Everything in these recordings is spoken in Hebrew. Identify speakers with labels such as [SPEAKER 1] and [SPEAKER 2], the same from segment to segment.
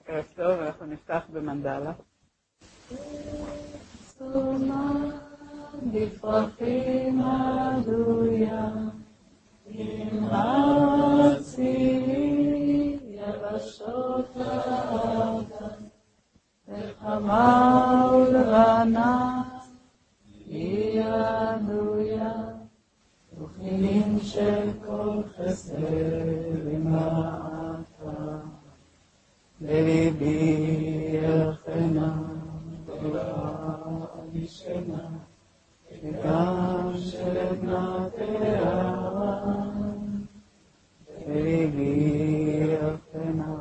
[SPEAKER 1] ערב טוב, אנחנו נפתח במנדלה. סומה בפרחים עדויה, עם ארצי יבשות הארץ, וחמה ולבנה היא עדויה, וכלים של כל חסר למעתה. בליבי ירחנה, אני שנה, וגם של בנתיה. בליבי ירחנה,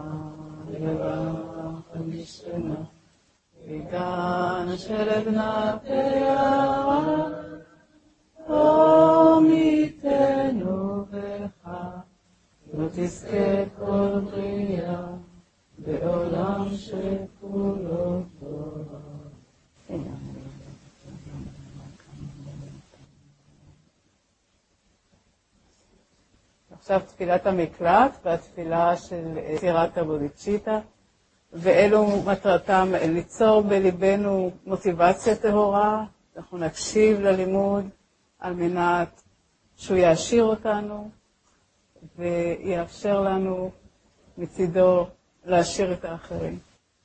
[SPEAKER 1] אני שנה, וגם של בנתיה. עמיתנו בך, לא תזכה כל בריאה, בעולם שכולו טוב. עכשיו תפילת המקלט והתפילה של סירת הבודיצ'יטה, ואלו מטרתם ליצור בליבנו מוטיבציה טהורה. אנחנו נקשיב ללימוד על מנת שהוא יעשיר אותנו ויאפשר לנו מצידו להשאיר את האחרים.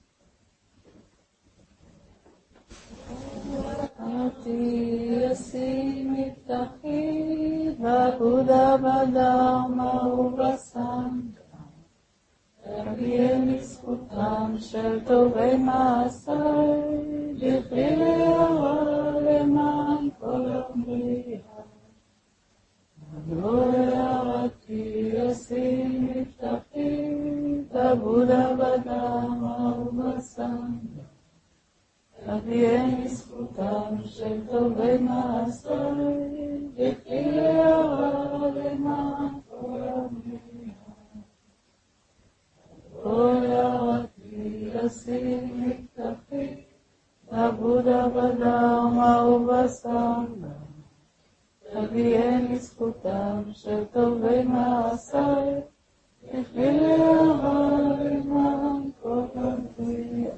[SPEAKER 1] אותי ישים מבטחי בעבודה בדרמה ובסנדה, תביאי לזכותם של טובי מעשי, בכלי להרע למען כל הבריאה. לא הערתי ישים מבטחי בעבודה בדרמה ובסנדה, תביאי לזכותם של טובי מעשי, בכלי להרע למען כל הבריאה. לא הערתי ישים מבטחי בעבודה בדרמה ובסנדה, תביאי לזכותם של טובי מעשי, בכלי להרע למען כל הבריאה.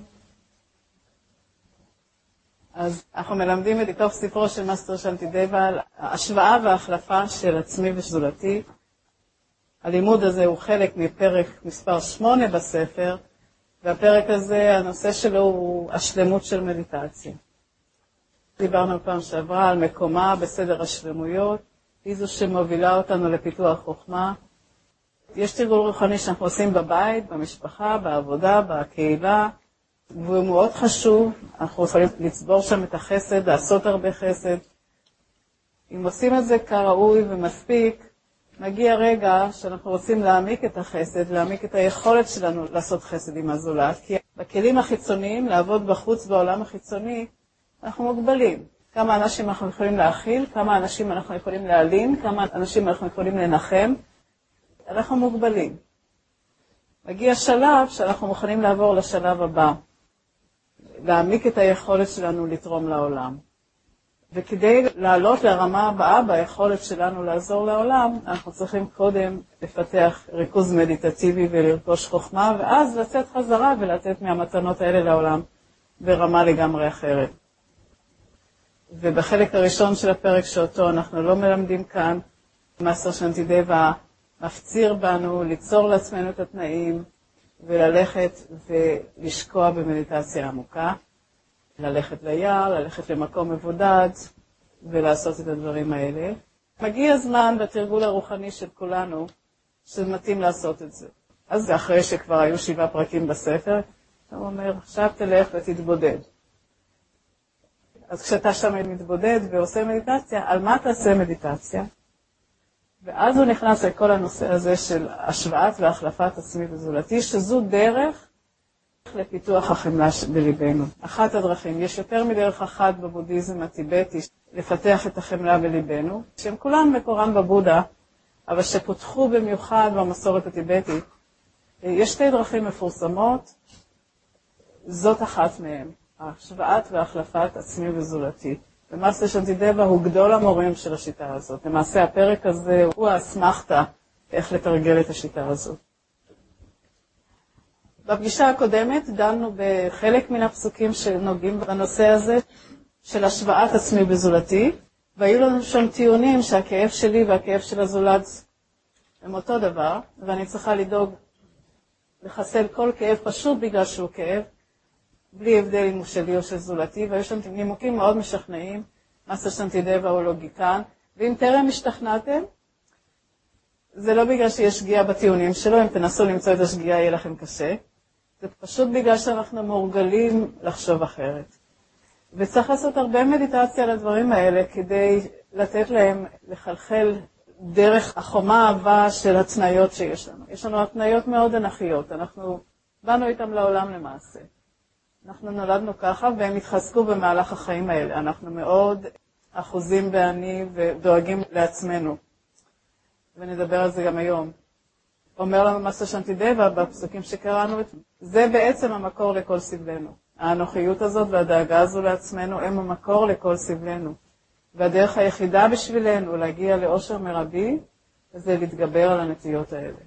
[SPEAKER 1] אז אנחנו מלמדים מתוך ספרו של מאסטר שאנטידבה על ההשוואה וההחלפה של עצמי וזולתי. הלימוד הזה הוא חלק מפרק מספר 8 בספר, והפרק הזה, הנושא שלו הוא השלמות של מדיטציה. דיברנו פעם שעברה על מקומה בסדר השלמויות, היא זו שמובילה אותנו לפיתוח חוכמה. יש תרגול רוחני שאנחנו עושים בבית, במשפחה, בעבודה, בקהילה, והוא מאוד חשוב. אנחנו יכולים לצבור שם את החסד, לעשות הרבה חסד. אם עושים את זה כראוי ומספיק, מגיע רגע שאנחנו רוצים להעמיק את החסד, להעמיק את היכולת שלנו לעשות חסד עם הזולת, כי בכלים החיצוניים, לעבוד בחוץ בעולם החיצוני, אנחנו מוגבלים. כמה אנשים אנחנו יכולים להכיל, כמה אנשים אנחנו יכולים להעלים, כמה אנשים אנחנו יכולים לנחם, אנחנו מוגבלים. מגיע שלב שאנחנו מוכנים לעבור לשלב הבא, להעמיק את היכולת שלנו לתרום לעולם. וכדי לעלות לרמה הבאה ביכולת שלנו לעזור לעולם, אנחנו צריכים קודם לפתח ריכוז מדיטטיבי ולרכוש חוכמה, ואז לצאת חזרה ולתת מהמתנות האלה לעולם ברמה לגמרי אחרת. ובחלק הראשון של הפרק שאותו אנחנו לא מלמדים כאן, מאסטר שאנטידבה מפציר בנו ליצור לעצמנו את התנאים וללכת ולשקוע במדיטציה עמוקה, ללכת ליער, ללכת למקום מבודד ולעשות את הדברים האלה. מגיע הזמן בתרגול הרוחני של כולנו שמתאים לעשות את זה. אז זה אחרי שכבר היו 7 פרקים בספר, הוא אומר, עכשיו תלך ותתבודד. אז כשאתה שם מתבודד ועושה מדיטציה, על מה תעשה מדיטציה? ואז הוא נכנס לכל הנושא הזה של השוואת והחלפת עצמי וזולתי, שזו דרך לפיתוח החמלה בליבנו. אחת הדרכים, יש יותר מדרך אחת בבודהיזם הטיבטי לפתח את החמלה בליבנו, שהם כולם מקורם בבודה, אבל שפותחו במיוחד במסורת הטיבטית. יש 2 דרכים מפורסמות, זאת אחת מהן, השוואת והחלפת עצמי וזולתי. ומאסטר שאנטידבה הוא גדול המורים של השיטה הזאת. למעשה הפרק הזה הוא האסמכתה איך לתרגל את השיטה הזאת. בפגישה הקודמת דנו בחלק מן הפסוקים שנוגעים בנושא הזה של השוואת עצמי בזולתי, והיו לנו שם טיעונים שהכאב שלי והכאב של הזולת הם אותו דבר, ואני צריכה לדאוג לחסל כל כאב פשוט בגלל שהוא כאב, בלי הבדל אם הוא שלי או של זולתי, והיו שם נימוקים מאוד משכנעים, מסטר שנטידבה הוא לוגיקן, ואם טרם השתכנעתם, זה לא בגלל שיש שגיאה בטיעונים שלו, אם תנסו למצוא את השגיאה יהיה לכם קשה, זה פשוט בגלל שאנחנו מורגלים לחשוב אחרת. וצריך לעשות הרבה מדיטציה על הדברים האלה, כדי לתת להם לחלחל דרך החומה האהבה של התניות שיש לנו. יש לנו התניות מאוד אנכיות, אנחנו באנו איתם לעולם למעשה. אנחנו נולדנו ככה והם התחזקו במהלך החיים האלה. אנחנו מאוד אחוזים בעני ודואגים לעצמנו. ונדבר על זה גם היום. אומר לנו מסטר שנטידבה בפסוקים שקראנו, זה בעצם המקור לכל סבלנו. האנוכיות הזאת והדאגה הזו לעצמנו הם המקור לכל סבלנו. והדרך היחידה בשבילנו להגיע לאושר מרבי, זה להתגבר על הנטיות האלה.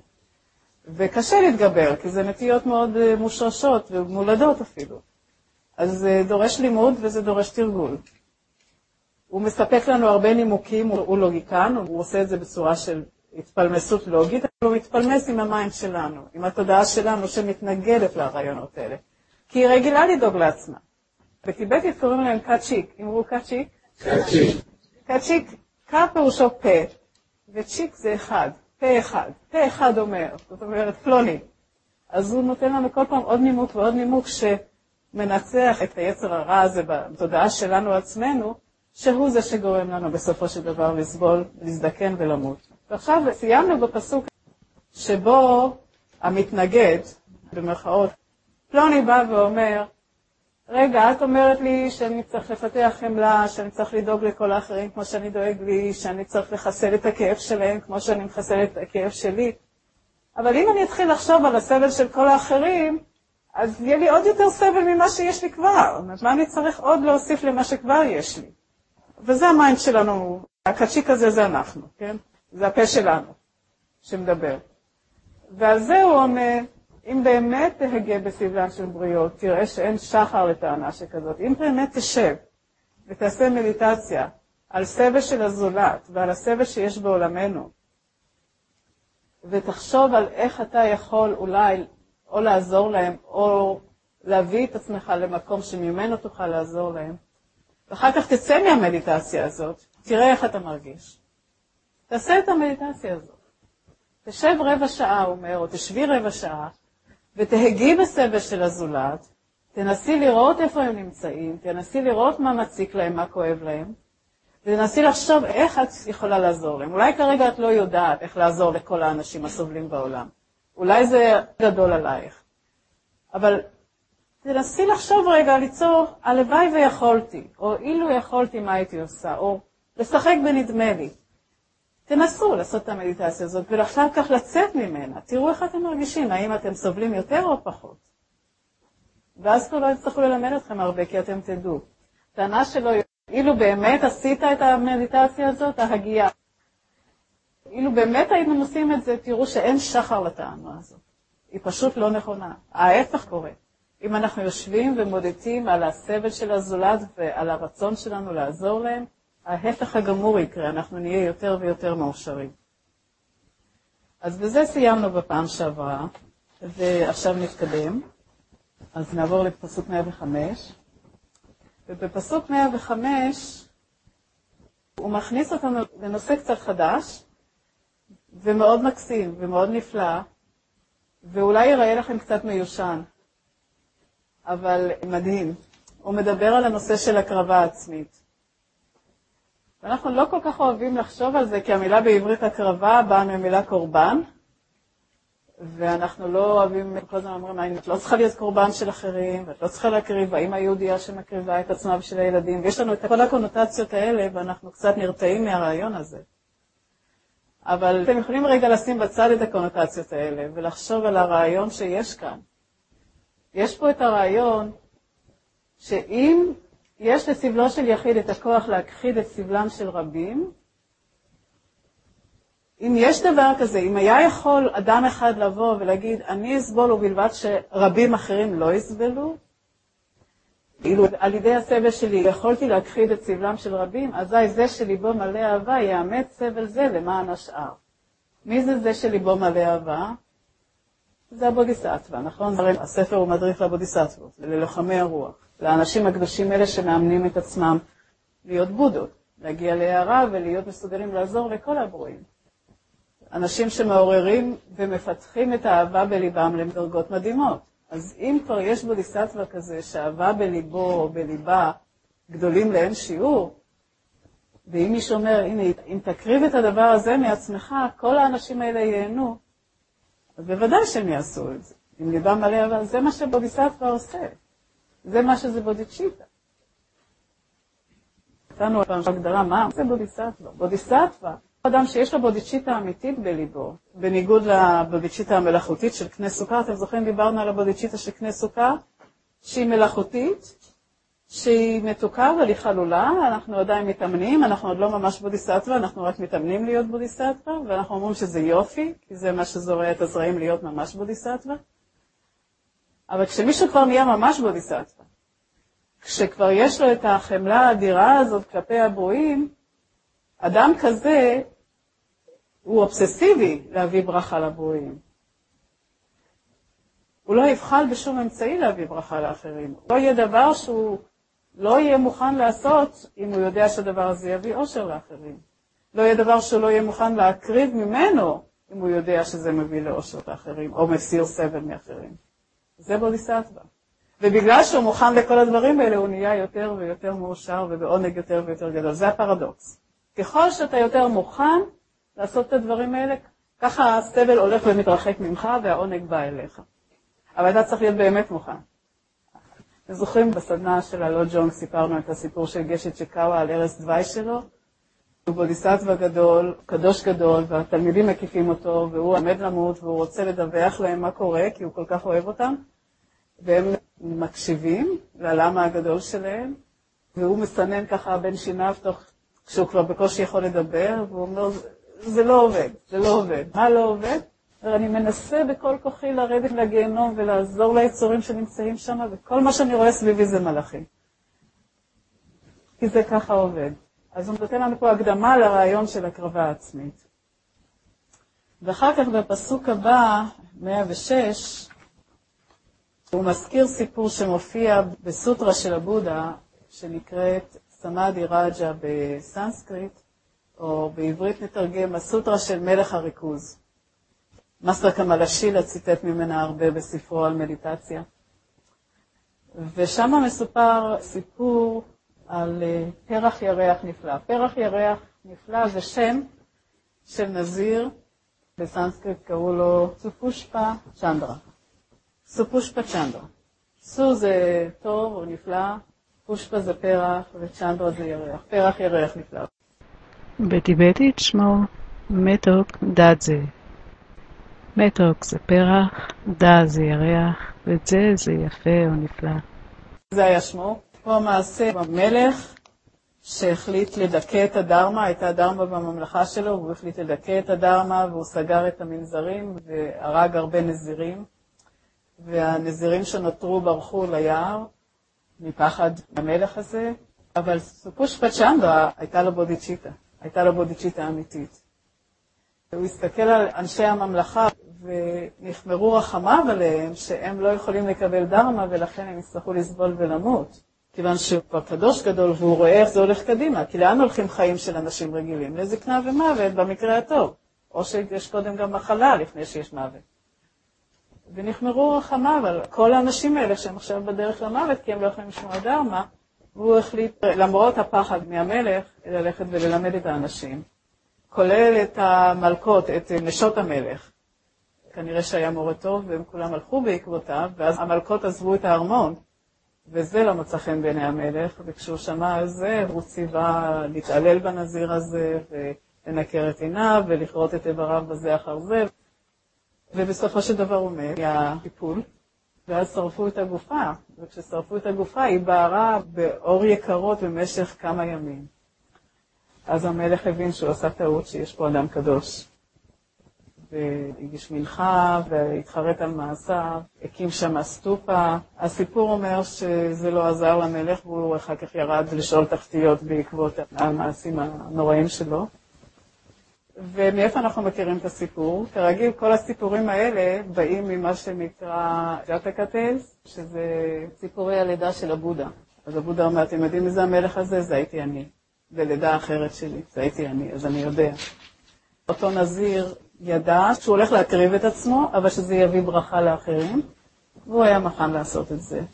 [SPEAKER 1] וקשה להתגבר, כי זה נטיות מאוד מושרשות ומולדות אפילו. אז זה דורש לימוד וזה דורש תרגול. הוא מספק לנו הרבה נימוקים, הוא לוגיקן, הוא עושה את זה בצורה של התפלמסות לוגית, אבל הוא מתפלמס עם המיינד שלנו, עם התודעה שלנו שמתנגדת לרעיונות האלה. כי היא רגילה לדאוג לעצמה. בטיבטית קוראים להם קאצ'יק. אמרו קאצ'יק? קאצ'יק. קאצ'יק, קא פירושו פה, וצ'יק זה אחד, פה אחד. פה אחד אומר, זאת אומרת פלוני. אז הוא נותן לנו כל פעם עוד נימוק ועוד נימוק שמנצח את היצר הרע הזה בתודעה שלנו עצמנו, שהוא זה שגורם לנו בסופו של דבר לסבול, להזדקן ולמות. ועכשיו סיימנו בפסוק שבו המתנגד, במרכאות, פלוני בא ואומר, רגע, את אומרת לי שאני צריך לפתח חמלה, שאני צריך לדאוג לכל האחרים כמו שאני דואג לי, שאני צריך לחסל את הכאב שלהם כמו שאני מחסל את הכאב שלי. אבל אם אני אתחיל לחשוב על הסבל של כל האחרים, אז יהיה לי עוד יותר סבל ממה שיש לי כבר. מה אני צריך עוד להוסיף למה שכבר יש לי? וזה המיינד שלנו, הקצ'יק הזה זה אנחנו, כן? זה הפה שלנו שמדבר. ועל זה הוא אומר, אם באמת תהגה בסבלן של בריות, תראה שאין שחר לטענה שכזאת. אם באמת תשב ותעשה מדיטציה על סבל של הזולת ועל הסבל שיש בעולמנו, ותחשוב על איך אתה יכול אולי או לעזור להם, או להביא את עצמך למקום שממנו תוכל לעזור להם, ואחר כך תצא מהמדיטציה הזאת, תראה איך אתה מרגיש. תעשה את המדיטציה הזאת. תשב רבע שעה, הוא אומר, או תשבי רבע שעה, ותהגי בסבל של הזולת, תנסי לראות איפה הם נמצאים, תנסי לראות מה מציק להם, מה כואב להם, ותנסי לחשוב איך את יכולה לעזור להם. אולי כרגע את לא יודעת איך לעזור לכל האנשים הסובלים בעולם. אולי זה גדול עלייך. אבל תנסי לחשוב רגע, ליצור, הלוואי ויכולתי, או אילו יכולתי מה הייתי עושה, או לשחק בנדמה לי. תנסו לעשות את המדיטציה הזאת, ולאחר כך לצאת ממנה. תראו איך אתם מרגישים, האם אתם סובלים יותר או פחות. ואז כבר לא יצטרכו ללמד אתכם הרבה, כי אתם תדעו. טענה שלו, אילו באמת עשית את המדיטציה הזאת, ההגיעה. אילו באמת היינו עושים את זה, תראו שאין שחר לטענה הזאת. היא פשוט לא נכונה. ההפך קורה. אם אנחנו יושבים ומודדים על הסבל של הזולת ועל הרצון שלנו לעזור להם, ההפך הגמור יקרה, אנחנו נהיה יותר ויותר מאושרים. אז בזה סיימנו בפעם שעברה, ועכשיו נתקדם. אז נעבור לפסוק 105. ובפסוק 105, הוא מכניס אותנו לנושא קצת חדש, ומאוד מקסים, ומאוד נפלא, ואולי ייראה לכם קצת מיושן, אבל מדהים. הוא מדבר על הנושא של הקרבה עצמית. ואנחנו לא כל כך אוהבים לחשוב על זה, כי המילה בעברית הקרבה באה מהמילה קורבן, ואנחנו לא אוהבים, כל הזמן אומרים, את לא צריכה להיות קורבן של אחרים, ואת לא צריכה להקריב, האמא היהודייה שמקריבה את עצמה ושל הילדים, ויש לנו את כל הקונוטציות האלה, ואנחנו קצת נרתעים מהרעיון הזה. אבל אתם יכולים רגע לשים בצד את הקונוטציות האלה, ולחשוב על הרעיון שיש כאן. יש פה את הרעיון, שאם יש לסבלו של יחיד את הכוח להכחיד את סבלם של רבים, אם יש דבר כזה, אם היה יכול אדם אחד לבוא ולהגיד, אני אסבול ובלבד שרבים אחרים לא יסבלו, אילו על ידי הסבל שלי יכולתי להכחיד את סבלם של רבים, אזי זה שליבו מלא אהבה יאמץ סבל זה למען השאר. מי זה שליבו מלא אהבה? זה הבודיסטווה, נכון? הספר הוא מדריך לבודיסטוות, ללוחמי הרוח, לאנשים הקדושים האלה שמאמנים את עצמם להיות בודות, להגיע להערה ולהיות מסוגלים לעזור לכל הברואים. אנשים שמעוררים ומפתחים את האהבה בליבם לדרגות מדהימות. אז אם כבר יש בודיסטווה כזה שאהבה בליבו או בליבה גדולים לאין שיעור, ואם מישהו אומר, הנה, אם תקריב את הדבר הזה מעצמך, כל האנשים האלה ייהנו, אז בוודאי שהם יעשו את זה. עם ליבם מלא אהבה, זה מה שבודיסטווה עושה. זה מה שזה בודיצ'יטה. נתנו פעם הגדרה, מה זה בודיסטווה? בודיסטווה, אדם שיש לו בודיצ'יטה אמיתית בליבו, בניגוד לבודיצ'יטה המלאכותית של קנה סוכר. אתם זוכרים, דיברנו על הבודיצ'יטה של קנה סוכר, שהיא מלאכותית, שהיא מתוקה אבל היא חלולה, אנחנו עדיין מתאמנים, אנחנו עוד לא ממש בודיסטווה, אנחנו רק מתאמנים להיות בודיסטווה, ואנחנו אומרים שזה יופי, כי זה מה שזורע את הזרעים להיות ממש בודיסטווה. אבל כשמישהו כבר נהיה ממש בודיסטווה, כשכבר יש לו את החמלה האדירה הזאת כלפי הברואים, אדם כזה הוא אובססיבי להביא ברכה לברואים. הוא לא יבחל בשום אמצעי להביא ברכה לאחרים. לא יהיה דבר שהוא לא יהיה מוכן לעשות אם הוא יודע שהדבר הזה יביא אושר לאחרים. לא יהיה דבר שהוא לא יהיה מוכן להקריב ממנו אם הוא יודע שזה מביא לאושר לאחרים או מסיר סבל מאחרים. זה בודיסטווה. ובגלל שהוא מוכן לכל הדברים האלה הוא נהיה יותר ויותר מאושר ובעונג יותר ויותר גדול. זה הפרדוקס. ככל שאתה יותר מוכן לעשות את הדברים האלה, ככה הסבל הולך ומתרחק ממך והעונג בא אליך. אבל אתה צריך להיות באמת מוכן. אתם זוכרים בסדנה של הלו ג'ונג סיפרנו את הסיפור של גשת צ'קאווה על ערש דווי שלו? הוא בודיסטווה גדול, קדוש גדול, והתלמידים מקיפים אותו, והוא עומד למות, והוא רוצה לדווח להם מה קורה, כי הוא כל כך אוהב אותם, והם מקשיבים ללמה הגדול שלהם, והוא מסנן ככה בין שיניו כשהוא כבר בקושי יכול לדבר, והוא אומר, זה לא עובד, זה לא עובד. מה לא עובד? אני מנסה בכל כוחי לרדת לגיהנום ולעזור ליצורים שנמצאים שם, וכל מה שאני רואה סביבי זה מלאכים. כי זה ככה עובד. אז הוא נותן לנו פה הקדמה לרעיון של הקרבה העצמית. ואחר כך בפסוק הבא, 106, הוא מזכיר סיפור שמופיע בסוטרה של הבודה, שנקראת סמאדי רג'ה בסנסקריט, או בעברית נתרגם הסוטרה של מלך הריכוז. מאסטר קמאלה שילה ציטט ממנה הרבה בספרו על מדיטציה. ושם מסופר סיפור על פרח ירח נפלא. פרח ירח נפלא זה שם של נזיר, בסנסקריט קראו לו סופושפה צ'נדרה. סופושפה צ'נדרה. סו זה טוב או נפלא, פושפה זה פרח וצ'נדרה זה ירח. פרח ירח נפלא.
[SPEAKER 2] בטיבטית שמו מתוק דאדזה. מתוק זה פרח, דה זה ירח, וזה זה יפה או נפלא.
[SPEAKER 1] זה היה שמו. פה המעשה במלך שהחליט לדכא את הדרמה, הייתה הדרמה בממלכה שלו, והוא החליט לדכא את הדרמה, והוא סגר את המנזרים והרג הרבה נזירים, והנזירים שנותרו ברחו ליער מפחד המלך הזה, אבל סופושפה צ'נדרה הייתה לו בודיצ'יטה, הייתה לו בודיצ'יטה אמיתית. הוא הסתכל על אנשי הממלכה ונחמרו רחמיו עליהם שהם לא יכולים לקבל דרמה ולכן הם יצטרכו לסבול ולמות. כיוון שהוא כבר קדוש גדול והוא רואה איך זה הולך קדימה, כי לאן הולכים חיים של אנשים רגילים? לזקנה ומוות במקרה הטוב, או שיש קודם גם מחלה לפני שיש מוות. ונחמרו רחמיו על כל האנשים האלה שהם עכשיו בדרך למוות כי הם לא יכולים לשמוע דרמה, והוא החליט למרות הפחד מהמלך ללכת וללמד את האנשים. כולל את המלכות, את נשות המלך. כנראה שהיה מורה טוב והם כולם הלכו בעקבותיו, ואז המלכות עזבו את הארמון, וזה לא מצא חן בעיני המלך, וכשהוא שמע על זה, הוא ציווה להתעלל בנזיר הזה, ולנקר את עיניו, ולכרות את איבריו בזה אחר זה, ובסופו של דבר הוא מת, היה טיפול, ואז שרפו את הגופה, וכששרפו את הגופה היא בערה באור יקרות במשך כמה ימים. אז המלך הבין שהוא עשה טעות שיש פה אדם קדוש, והגיש מנחה והתחרט על מעשיו, הקים שם סטופה. הסיפור אומר שזה לא עזר למלך והוא אחר כך ירד לשאול תחתיות בעקבות המעשים הנוראים שלו. ומאיפה אנחנו מכירים את הסיפור? כרגיל, כל הסיפורים האלה באים ממה שנקרא ג'אטקה-טיילס, שזה סיפורי הלידה של הבודה. אז הבודה אומר, אתם יודעים מי זה המלך הזה? זה הייתי אני. בלידה אחרת שלי, זה הייתי אני, אז אני יודע. אותו נזיר ידע שהוא הולך להקריב את עצמו, אבל שזה יביא ברכה לאחרים, והוא היה מוכן לעשות את זה.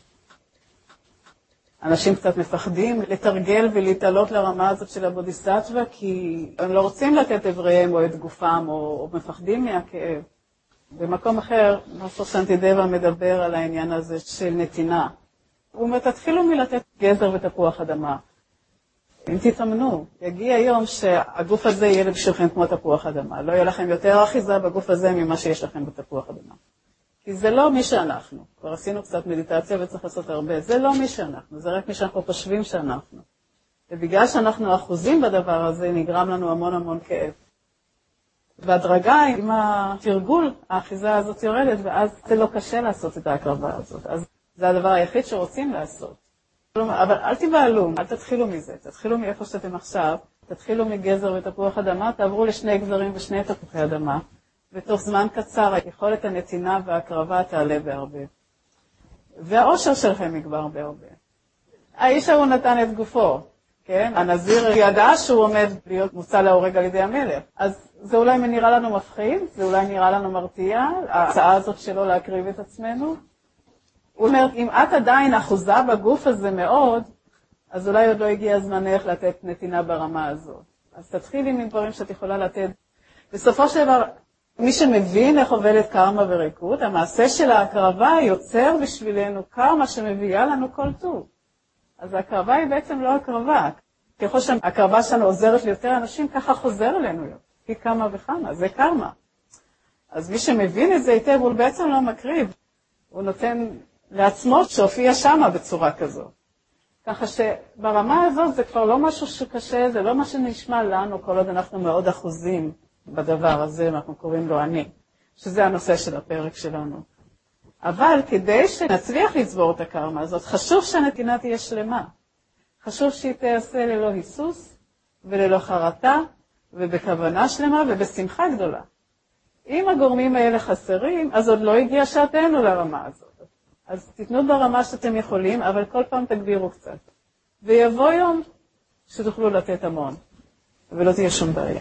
[SPEAKER 1] אנשים קצת מפחדים לתרגל ולהתעלות לרמה הזאת של הבודיסטטווה, כי הם לא רוצים לתת עבריהם או את גופם, או מפחדים מהכאב. במקום אחר, מאסטר שאנטידבה מדבר על העניין הזה של נתינה. הוא אומר, תתחילו מלתת גזר ותפוח אדמה. אם תתאמנו, יגיע יום שהגוף הזה יהיה בשבילכם כמו תפוח אדמה. לא יהיה לכם יותר אחיזה בגוף הזה ממה שיש לכם בתפוח אדמה. כי זה לא מי שאנחנו. כבר עשינו קצת מדיטציה וצריך לעשות הרבה. זה לא מי שאנחנו, זה רק מי שאנחנו חושבים שאנחנו. ובגלל שאנחנו אחוזים בדבר הזה, נגרם לנו המון המון כאב. בהדרגה, עם התרגול, האחיזה הזאת יורדת, ואז זה לא קשה לעשות את ההקרבה הזאת. אז זה הדבר היחיד שרוצים לעשות. אבל אל תבעלו, אל תתחילו מזה, תתחילו מאיפה שאתם עכשיו, תתחילו מגזר ותפוח אדמה, תעברו לשני גזרים ושני תפוחי אדמה, ותוך זמן קצר יכולת הנתינה וההקרבה תעלה בהרבה. והאושר שלכם יגבר בהרבה. האיש הוא נתן את גופו, כן? הנזיר ידע שהוא עומד להיות מוצא להורג על ידי המלך. אז זה אולי נראה לנו מפחיד, זה אולי נראה לנו מרתיע, ההצעה הזאת שלו להקריב את עצמנו. הוא אומר, אם את עדיין אחוזה בגוף הזה מאוד, אז אולי עוד לא הגיע זמנך לתת נתינה ברמה הזאת. אז תתחילי עם דברים שאת יכולה לתת. בסופו של דבר, מי שמבין איך עובדת קרמה וריקות, המעשה של ההקרבה יוצר בשבילנו קרמה שמביאה לנו כל טוב. אז ההקרבה היא בעצם לא הקרבה. ככל שההקרבה שלנו עוזרת ליותר אנשים, ככה חוזר אלינו. פי כמה וכמה, זה קרמה. אז מי שמבין את זה היטב, הוא בעצם לא מקריב. הוא נותן לעצמו שהופיע שמה בצורה כזו. ככה שברמה הזאת זה כבר לא משהו שקשה, זה לא מה שנשמע לנו כל עוד אנחנו מאוד אחוזים בדבר הזה, אנחנו קוראים לו אני, שזה הנושא של הפרק שלנו. אבל כדי שנצליח לצבור את הקרמה הזאת, חשוב שהנתינה תהיה שלמה. חשוב שהיא תעשה ללא היסוס וללא חרטה ובכוונה שלמה ובשמחה גדולה. אם הגורמים האלה חסרים, אז עוד לא הגיע שעתנו לרמה הזאת. אז תתנו ברמה שאתם יכולים, אבל כל פעם תגבירו קצת. ויבוא יום שתוכלו לתת המון, ולא תהיה שום בעיה.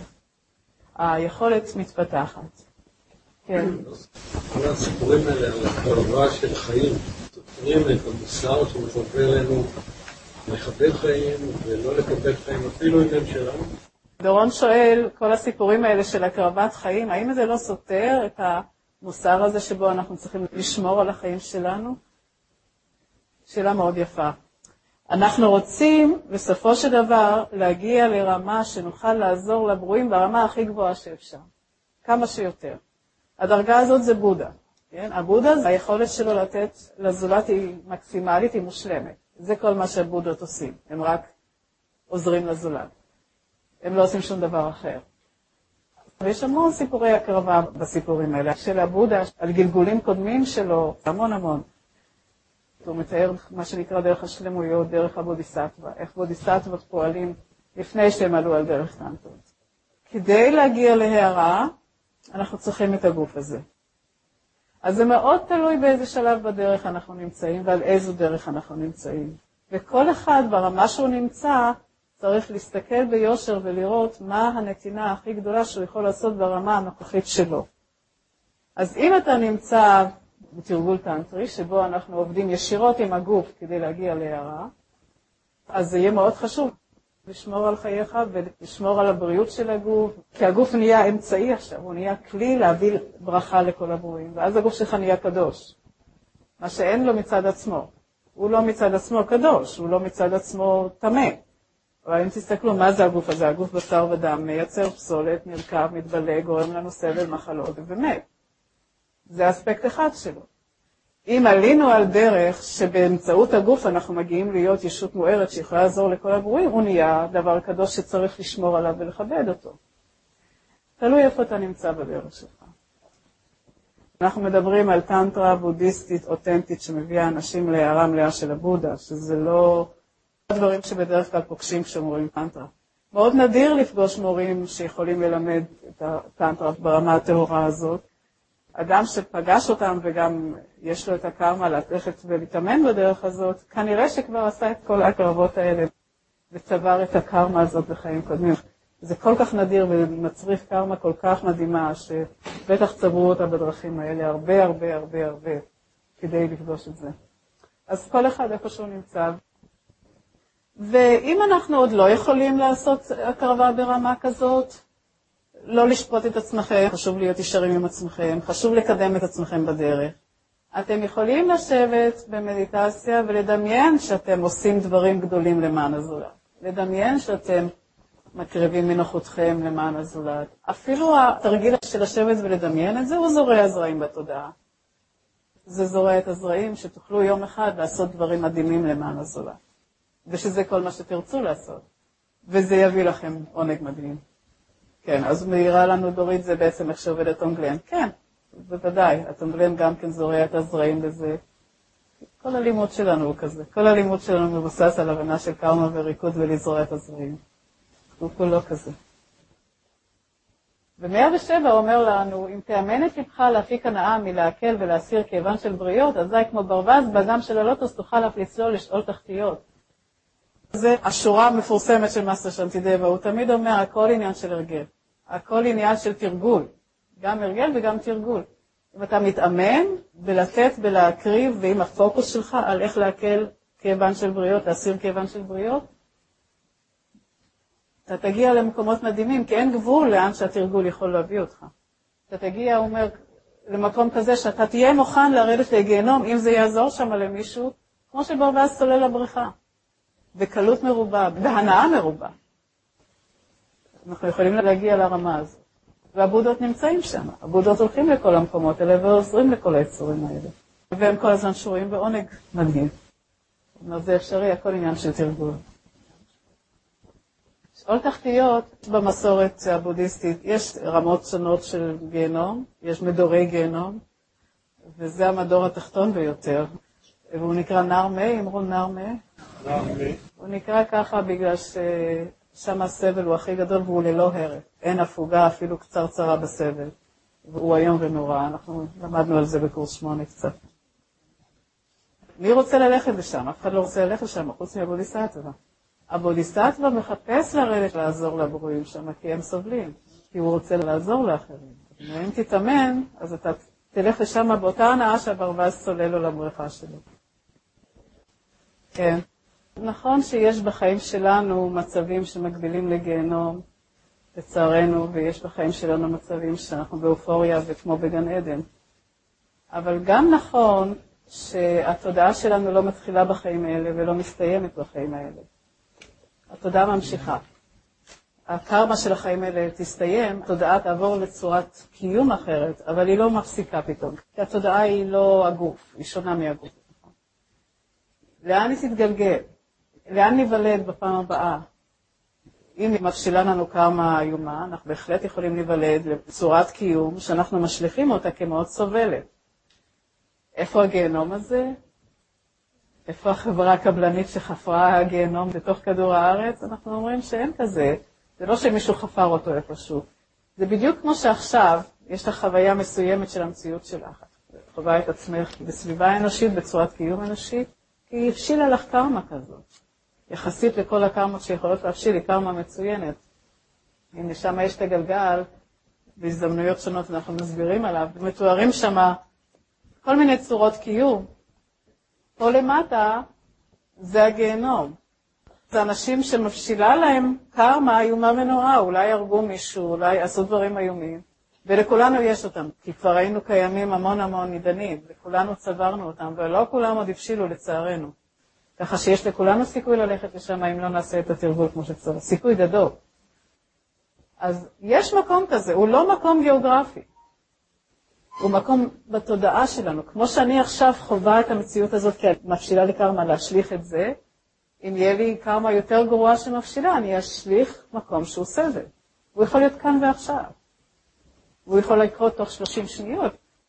[SPEAKER 1] היכולת מתפתחת. כן.
[SPEAKER 3] כל הסיפורים האלה על הקרבה של חיים, תותרים את המוסר שמצפה לנו לכבד חיים ולא לקבל חיים, אפילו אם הם שלנו.
[SPEAKER 1] דורון שואל, כל הסיפורים האלה של הקרבת חיים, האם זה לא סותר את המוסר הזה שבו אנחנו צריכים לשמור על החיים שלנו? שאלה מאוד יפה. אנחנו רוצים בסופו של דבר להגיע לרמה שנוכל לעזור לברואים ברמה הכי גבוהה שאפשר. כמה שיותר. הדרגה הזאת זה בודה. כן? הבודה, זה היכולת שלו לתת לזולת היא מקסימלית, היא מושלמת. זה כל מה שהבודות עושים. הם רק עוזרים לזולת. הם לא עושים שום דבר אחר. ויש המון סיפורי הקרבה בסיפורים האלה, של הבודה, על גלגולים קודמים שלו, המון המון. הוא מתאר מה שנקרא דרך השלמויות, דרך הבודיסטטווה, איך בודיסטטוות פועלים לפני שהם עלו על דרך טנטרות. כדי להגיע להערה, אנחנו צריכים את הגוף הזה. אז זה מאוד תלוי באיזה שלב בדרך אנחנו נמצאים, ועל איזו דרך אנחנו נמצאים. וכל אחד ברמה שהוא נמצא, צריך להסתכל ביושר ולראות מה הנתינה הכי גדולה שהוא יכול לעשות ברמה הנוכחית שלו. אז אם אתה נמצא בתרגול טנטרי, שבו אנחנו עובדים ישירות עם הגוף כדי להגיע להערה, אז זה יהיה מאוד חשוב לשמור על חייך ולשמור על הבריאות של הגוף, כי הגוף נהיה אמצעי עכשיו, הוא נהיה כלי להביא ברכה לכל הברואים, ואז הגוף שלך נהיה קדוש, מה שאין לו מצד עצמו. הוא לא מצד עצמו קדוש, הוא לא מצד עצמו טמא. אבל אם תסתכלו מה זה הגוף הזה, הגוף בשר ודם, מייצר פסולת, נרכב, מתבלה, גורם לנו סבל, מחלות ומת. זה אספקט אחד שלו. אם עלינו על דרך שבאמצעות הגוף אנחנו מגיעים להיות ישות מוארת שיכולה לעזור לכל הברואים, הוא נהיה דבר קדוש שצריך לשמור עליו ולכבד אותו. תלוי איפה אתה נמצא בדרך שלך. אנחנו מדברים על טנטרה בודהיסטית אותנטית שמביאה אנשים להערה מלאה של הבודה, שזה לא דברים שבדרך כלל פוגשים כשמורים טנטרה. מאוד נדיר לפגוש מורים שיכולים ללמד את הטנטרה ברמה הטהורה הזאת. אדם שפגש אותם וגם יש לו את הקרמה ללכת ולהתאמן בדרך הזאת, כנראה שכבר עשה את כל הקרבות האלה וצבר את הקרמה הזאת בחיים קודמים. זה כל כך נדיר ומצריך קרמה כל כך מדהימה שבטח צברו אותה בדרכים האלה הרבה הרבה הרבה הרבה כדי לפגוש את זה. אז כל אחד איפה שהוא נמצא. ואם אנחנו עוד לא יכולים לעשות הקרבה ברמה כזאת, לא לשפוט את עצמכם, חשוב להיות ישרים עם עצמכם, חשוב לקדם את עצמכם בדרך. אתם יכולים לשבת במדיטציה ולדמיין שאתם עושים דברים גדולים למען הזולת. לדמיין שאתם מקריבים מנוחותכם למען הזולת. אפילו התרגיל של לשבת ולדמיין את זה, הוא זורע זרעים בתודעה. זה זורע את הזרעים שתוכלו יום אחד לעשות דברים מדהימים למען הזולת. ושזה כל מה שתרצו לעשות. וזה יביא לכם עונג מדהים. כן, אז מהירה לנו דורית, זה בעצם איך שעובד הטונגלן. כן, בוודאי, הטונגלן גם כן זורע את הזרעים בזה. כל הלימוד שלנו הוא כזה. כל הלימוד שלנו מבוסס על הבנה של קרמה וריקוד ולזרוע את הזרעים. הוא כולו כזה. ו107 אומר לנו, אם תאמן את לבך להפיק הנאה מלהקל ולהסיר כאבן של בריות, אזי כמו ברווז באדם של הלוטוס תוכל אף לצלול לשאול תחתיות. זה השורה המפורסמת של מאסטר שאנטידבה, הוא תמיד אומר, הכל עניין של הרגל. הכל עניין של תרגול. גם הרגל וגם תרגול. אם אתה מתאמן בלתת, בלהקריב, ועם הפוקוס שלך על איך להקל כאבן של בריות, להסיר כאבן של בריות, אתה תגיע למקומות מדהימים, כי אין גבול לאן שהתרגול יכול להביא אותך. אתה תגיע, הוא אומר, למקום כזה שאתה תהיה מוכן לרדת לגיהנום, אם זה יעזור שם למישהו, כמו שברווז סולל לבריכה. בקלות מרובה, בהנאה מרובה. אנחנו יכולים להגיע לרמה הזאת. והבודות נמצאים שם. הבודות הולכים לכל המקומות האלה ועוזרים לכל היצורים האלה. והם כל הזמן שורים בעונג מדהים. זאת אומרת, זה אפשרי, הכל עניין של תרגול. שאול תחתיות במסורת הבודהיסטית, יש רמות שונות של גיהנום, יש מדורי גיהנום, וזה המדור התחתון ביותר. והוא נקרא נער מי, אמרו נער מי. הוא נקרא ככה בגלל ששם הסבל הוא הכי גדול והוא ללא הרף. אין הפוגה אפילו קצרצרה בסבל. והוא היום ונורא, אנחנו למדנו על זה בקורס 8 קצת. מי רוצה ללכת לשם? אף אחד לא רוצה ללכת לשם, חוץ מהבודיסטווה. הבודיסטווה מחפש לרדת לעזור לברואים שם, כי הם סובלים. כי הוא רוצה לעזור לאחרים. ואם תתאמן, אז אתה תלך לשם באותה הנאה שהברווז סולל לו לבריכה שלו. כן. נכון שיש בחיים שלנו מצבים שמקבילים לגיהנום, לצערנו, ויש בחיים שלנו מצבים שאנחנו באופוריה וכמו בגן עדן. אבל גם נכון שהתודעה שלנו לא מתחילה בחיים האלה ולא מסתיימת בחיים האלה. התודעה ממשיכה. הקרמה של החיים האלה תסתיים, התודעה תעבור לצורת קיום אחרת, אבל היא לא מפסיקה פתאום. כי התודעה היא לא הגוף, היא שונה מהגוף. לאן היא תתגלגל? לאן ניוולד בפעם הבאה? אם היא מפשילה לנו קרמה איומה, אנחנו בהחלט יכולים להיוולד לצורת קיום שאנחנו משליכים אותה כמאוד סובלת. איפה הגיהנום הזה? איפה החברה הקבלנית שחפרה הגיהנום בתוך כדור הארץ? אנחנו אומרים שאין כזה. זה לא שמישהו חפר אותו איפשהו. זה בדיוק כמו שעכשיו יש לך חוויה מסוימת של המציאות שלך. חווה את עצמך בסביבה אנושית, בצורת קיום אנושית, כי היא הפשילה לך קרמה כזאת. יחסית לכל הקרמות שיכולות להפשיל, היא קרמה מצוינת. הנה, שם יש את הגלגל, בהזדמנויות שונות אנחנו מסבירים עליו, ומתוארים שם כל מיני צורות קיום. פה למטה זה הגיהנום. זה אנשים שמפשילה להם קרמה איומה ונוראה, אולי הרגו מישהו, אולי עשו דברים איומים. ולכולנו יש אותם, כי כבר היינו קיימים המון נידנים, וכולנו צברנו אותם, ולא כולם עוד הפשילו לצערנו. ככה שיש לכולנו סיכוי ללכת לשם אם לא נעשה את התרגול כמו שצריך. סיכוי גדול. אז יש מקום כזה, הוא לא מקום גיאוגרפי. הוא מקום בתודעה שלנו. כמו שאני עכשיו חווה את המציאות הזאת, כי מפשילה לי קרמה להשליך את זה, אם יהיה לי קרמה יותר גרועה שמפשילה, אני אשליך מקום שהוא סבל. הוא יכול להיות כאן ועכשיו. הוא יכול לקרות תוך 30 שניות.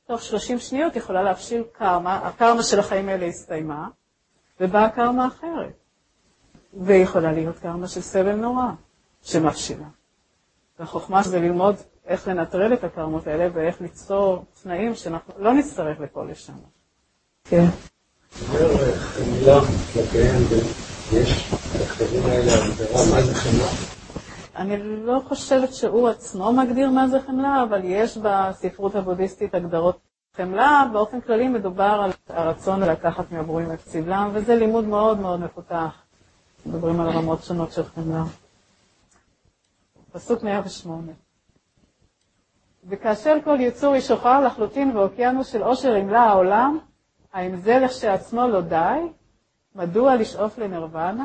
[SPEAKER 1] תוך 30 שניות יכולה להפשיל קרמה, הקרמה של החיים האלה הסתיימה, ובאה קרמה אחרת. ויכולה להיות קרמה של סבל נורא שמפשילה. והחוכמה זה ללמוד איך לנטרל את הקרמות האלה ואיך ליצור תנאים שאנחנו לא נצטרך לכל לשם. כן.
[SPEAKER 3] אומר חמלה כלפיהם, יש בכתבים האלה הגדרה מה זה חמלה?
[SPEAKER 1] אני לא חושבת שהוא עצמו מגדיר מה זה חמלה, אבל יש בספרות הבודהיסטית הגדרות חמלה. באופן כללי מדובר על הרצון לקחת מהברואים את סבלם, וזה לימוד מאוד מאוד מפותח. מדברים על רמות שונות של חמלה. פסוק 108. וכאשר כל יצור ישוחרר לחלוטין ואוקיינוס של עושר ימלא העולם, האם זה לכשעצמו לא די? מדוע לשאוף לנירוונה?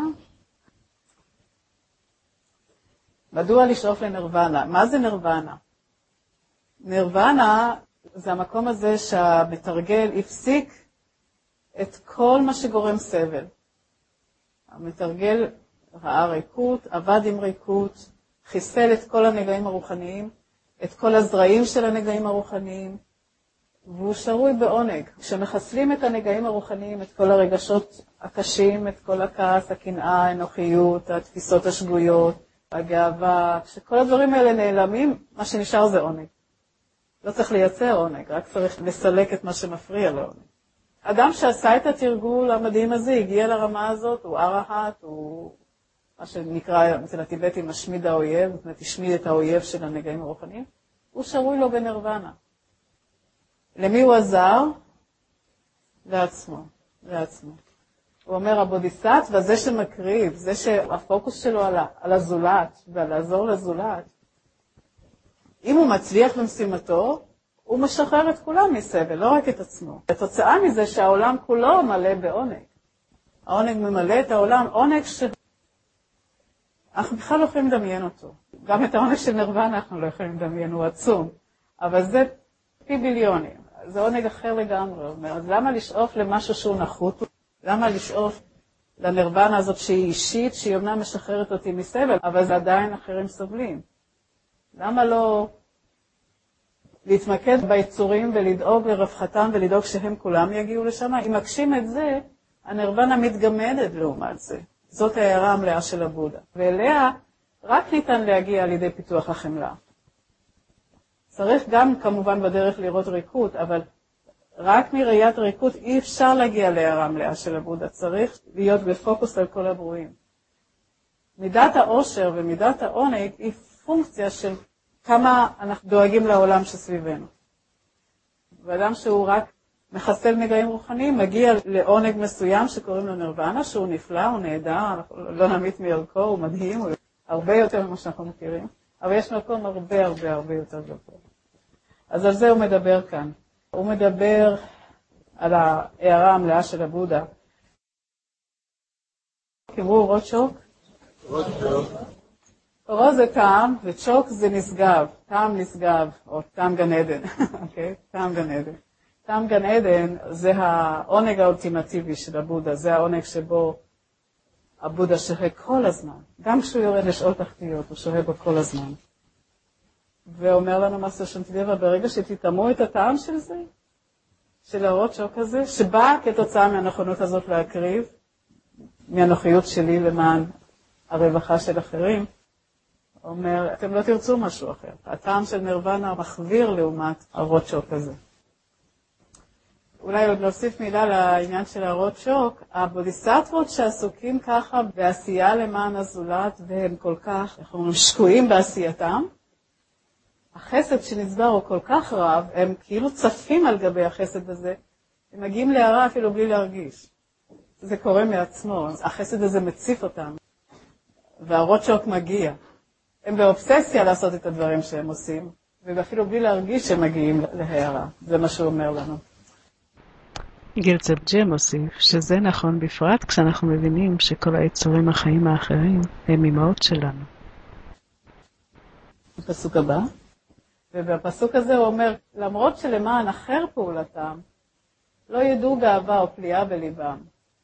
[SPEAKER 1] מדוע לשאוף לנירוונה? מה זה נירוונה? נירוונה זה המקום הזה שהמתרגל הפסיק את כל מה שגורם סבל. המתרגל ראה ריקות, עבד עם ריקות, חיסל את כל הנגעים הרוחניים, את כל הזרעים של הנגעים הרוחניים, והוא שרוי בעונג. כשמחסלים את הנגעים הרוחניים, את כל הרגשות הקשים, את כל הכעס, הקנאה, האנוכיות, התפיסות השגויות, הגאווה, כשכל הדברים האלה נעלמים, מה שנשאר זה עונג. לא צריך לייצר עונג, רק צריך לסלק את מה שמפריע לעונג. אדם שעשה את התרגול המדהים הזה, הגיע לרמה הזאת, הוא ארהט, הוא מה שנקרא אצל הטיבטים משמיד האויב, זאת אומרת, השמיד את האויב של הנגעים הרוחניים, הוא שרוי לו בנירוונה. למי הוא עזר? לעצמו. הוא אומר, הבודיסטווה, זה שמקריב, זה שהפוקוס שלו על הזולת, ועל לעזור לזולת, אם הוא מצליח במשימתו, הוא משחרר את כולם מסבל, לא רק את עצמו. התוצאה מזה שהעולם כולו מלא בעונג. העונג ממלא את העולם, עונג אנחנו בכלל לא יכולים לדמיין אותו. גם את העונג של נירוונה אנחנו לא יכולים לדמיין, הוא עצום. אבל זה פי ביליונים. זה עונג אחר לגמרי. אז למה לשאוף למשהו שהוא נחות? למה לשאוף לנירוונה הזאת שהיא אישית, שהיא אומנם משחררת אותי מסבל, אבל זה עדיין אחרים סובלים? למה לא להתמקד ביצורים ולדאוג לרווחתם ולדאוג שהם כולם יגיעו לשם? אם מקשים את זה, הנירוונה מתגמדת לעומת זה. זאת ההערה המלאה של הבודה. ואליה רק ניתן להגיע על ידי פיתוח החמלה. צריך גם כמובן בדרך לראות ריקות, אבל רק מראיית ריקות אי אפשר להגיע להערה המלאה של הבודה. צריך להיות בפוקוס על כל הברואים. מידת העושר ומידת העונג היא פונקציה של כמה אנחנו דואגים לעולם שסביבנו. ואדם שהוא רק מחסל נגעים רוחניים, מגיע לעונג מסוים שקוראים לו נירוונה, שהוא נפלא, הוא נהדר, לא נמית מערכו, הוא מדהים, הוא הרבה יותר ממה שאנחנו מכירים, אבל יש מקום הרבה יותר גבוה. אז על זה הוא מדבר כאן. הוא מדבר על ההערה המלאה של הבודה. אמרו רוטשוק? רו זה טעם, וצ'וק זה נשגב, טעם נשגב, או טעם גן עדן, אוקיי? טעם גן עדן. טעם גן עדן זה העונג האולטימטיבי של הבודה, זה העונג שבו הבודה שוהה כל הזמן. גם כשהוא יורד לשאול תחתיות, הוא שוהה בו כל הזמן. ואומר לנו מאסטר שנטילבה, ברגע שתתאמו את הטעם של זה, של הרוטשוק הזה, שבא כתוצאה מהנכונות הזאת להקריב, מהנוחיות שלי למען הרווחה של אחרים, אומר, אתם לא תרצו משהו אחר. הטעם של נירוונה מחוויר לעומת הרוטשוק הזה. אולי עוד להוסיף מילה לעניין של הרוטשוק, הבודיסטוות שעסוקים ככה בעשייה למען הזולת, והם כל כך, אנחנו אומרים, שקועים בעשייתם, החסד שנצבר הוא כל כך רב, הם כאילו צפים על גבי החסד הזה, הם מגיעים להערה אפילו בלי להרגיש. זה קורה מעצמו, החסד הזה מציף אותם, והרוטשוק מגיע. הם באובססיה לעשות את הדברים שהם עושים, ואפילו בלי להרגיש שהם מגיעים להערה. זה מה שהוא אומר לנו.
[SPEAKER 2] גילצב ג'ה מוסיף שזה נכון בפרט כשאנחנו מבינים שכל היצורים החיים האחרים הם אמהות שלנו.
[SPEAKER 1] הפסוק הבא. ובפסוק הזה הוא אומר, למרות שלמען אחר פעולתם, לא ידעו גאווה או פליאה בליבם.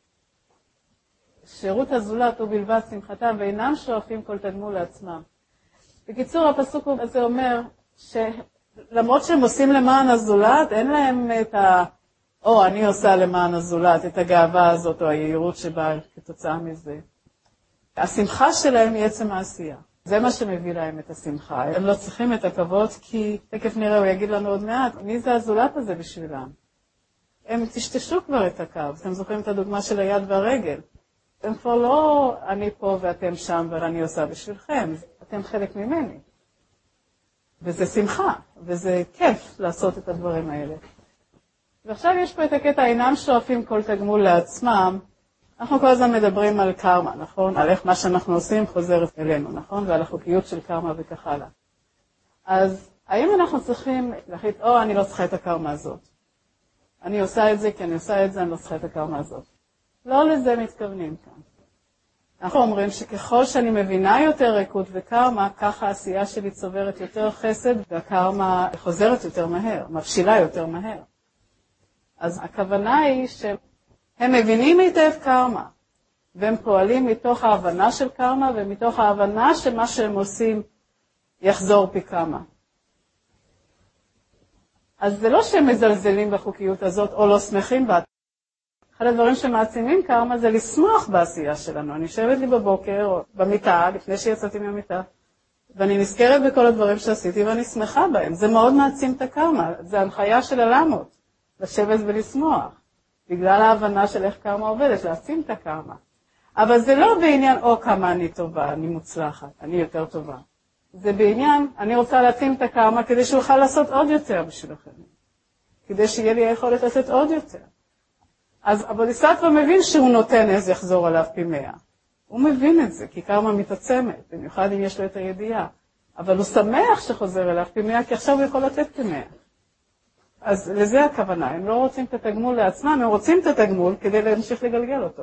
[SPEAKER 1] שירות הזולת הוא בלבד שמחתם, ואינם שואפים כל תגמול לעצמם. בקיצור, הפסוק הזה אומר למרות שהם עושים למען הזולת, אין להם את אני עושה למען הזולת, את הגאווה הזאת או היהירות שבאה כתוצאה מזה. השמחה שלהם היא עצם העשייה. זה מה שמביא להם את השמחה. הם לא צריכים את הכבוד, כי תכף נראה, הוא יגיד לנו עוד מעט, מי זה הזולת הזה בשבילם? הם תשתשו כבר את הקו. אתם זוכרים את הדוגמה של היד והרגל. הם כבר לא אני פה ואתם שם ואני עושה בשבילכם. אתם חלק ממני. וזה שמחה, וזה כיף לעשות את הדברים האלה. ועכשיו יש פה את הקטע, אינם שואפים כל תגמול לעצמם. אנחנו כל הזמן מדברים על קרמה, נכון? על איך מה שאנחנו עושים חוזר אלינו, נכון? ועל החוקיות של קרמה וכך הלאה. אז האם אנחנו צריכים להחליט, אני לא צריכה את הקרמה הזאת. אני עושה את זה כי אני עושה את זה, אני לא צריכה את הקרמה הזאת. לא לזה מתכוונים כאן. אנחנו אומרים שככל שאני מבינה יותר ריקות וקרמה, ככה העשייה שלי צוברת יותר חסד, והקרמה חוזרת יותר מהר, מבשילה יותר מהר. אז הכוונה היא שהם מבינים היטב קרמה, והם פועלים מתוך ההבנה של קרמה, ומתוך ההבנה שמה שהם עושים יחזור פי כמה. אז זה לא שהם מזלזלים בחוקיות הזאת, או לא שמחים בה. אחד הדברים שמעצימים קרמה זה לשמוח בעשייה שלנו. אני יושבת לי בבוקר או במיטה, לפני שיצאתי מהמיטה, ואני נזכרת בכל הדברים שעשיתי ואני שמחה בהם. זה מאוד מעצים את הקרמה. זה הנחיה של הלמות, לשבת ולשמוח. בגלל ההבנה של איך קרמה עובדת, להעצים את הקרמה. אבל זה לא בעניין, כמה אני טובה, אני מוצלחת, אני יותר טובה. זה בעניין, אני רוצה להעצים את הקרמה כדי שהוא יוכל לעשות עוד יותר בשבילכם. כדי שיהיה לי היכולת לעשות עוד יותר. אז הבודיסטווה מבין שהוא נותן אז יחזור עליו פי 100. הוא מבין את זה, כי קרמה מתעצמת, במיוחד אם יש לו את הידיעה. אבל הוא שמח שחוזר אליו פי 100, כי עכשיו הוא יכול לתת פי 100. אז לזה הכוונה, הם לא רוצים את התגמול לעצמם, הם רוצים את התגמול כדי להמשיך לגלגל אותו.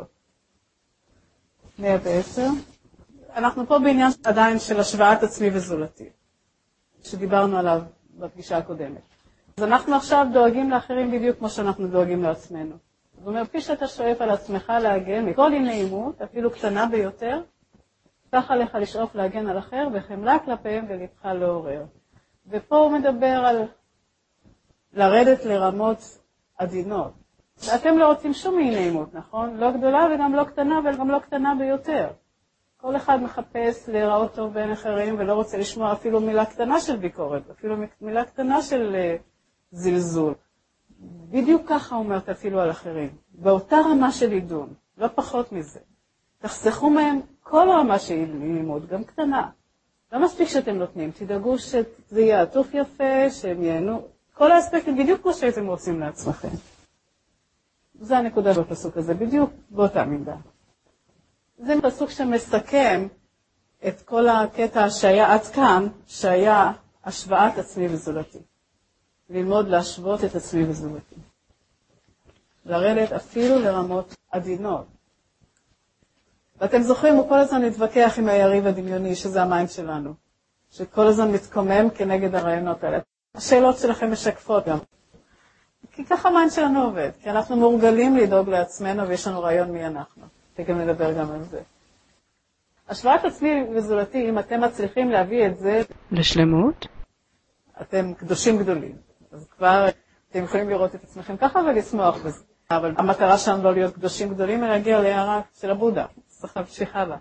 [SPEAKER 1] 110. אנחנו פה בעניין עדיין של השוואת עצמי וזולתי, שדיברנו עליו בפגישה הקודמת. אז אנחנו עכשיו דואגים לאחרים בדיוק כמו שאנחנו דואגים לעצמנו. זאת אומרת, כפי שאתה שואף על עצמך להגן מכל נעימות, אפילו קטנה ביותר, ככה לך לשאוף להגן על אחר וחמלה כלפיהם ולבך לעורר. ופה הוא מדבר על לרדת לרמות עדינות. ואתם לא רוצים שום נעימות, נכון? לא גדולה וגם לא קטנה, וגם לא קטנה ביותר. כל אחד מחפש להיראות טוב בין אחרים ולא רוצה לשמוע אפילו מילה קטנה של ביקורת, אפילו מילה קטנה של זלזול. בדיוק ככה אומרת אפילו על אחרים. באותה רמה של עידון, לא פחות מזה. תחסכו מהם כל רמה של לימוד, גם קטנה. לא מספיק שאתם נותנים, תדאגו שזה יהיה עטוף יפה, שהם ייהנו. כל האספקטים בדיוק כמו שאתם רוצים לעצמכם. זה הנקודה בפסוק הזה, בדיוק באותה מידה. זה פסוק שמסכם את כל הקטע שהיה עד כאן, שהיה השוואת עצמי וזולתי. ללמוד להשוות את עצמי וזולתי. לרדת אפילו לרמות עדינות. ואתם זוכרים, הוא כל הזמן מתווכח עם היריב הדמיוני, שזה המיינד שלנו. שכל הזמן מתקומם כנגד הרעיונות האלה. השאלות שלכם משקפות גם. כי ככה המיינד שלנו עובד. כי אנחנו מורגלים לדאוג לעצמנו ויש לנו רעיון מי אנחנו. תכף נדבר גם על זה. השוואת עצמי וזולתי, אם אתם מצליחים להביא את זה
[SPEAKER 2] לשלמות,
[SPEAKER 1] אתם קדושים גדולים. אז כבר אתם יכולים לראות את עצמכם ככה ולשמוח בזה. אבל המטרה שלנו לא להיות קדושים גדולים, אלא להגיע להערה של הבודה. צריך להמשיך הלאה.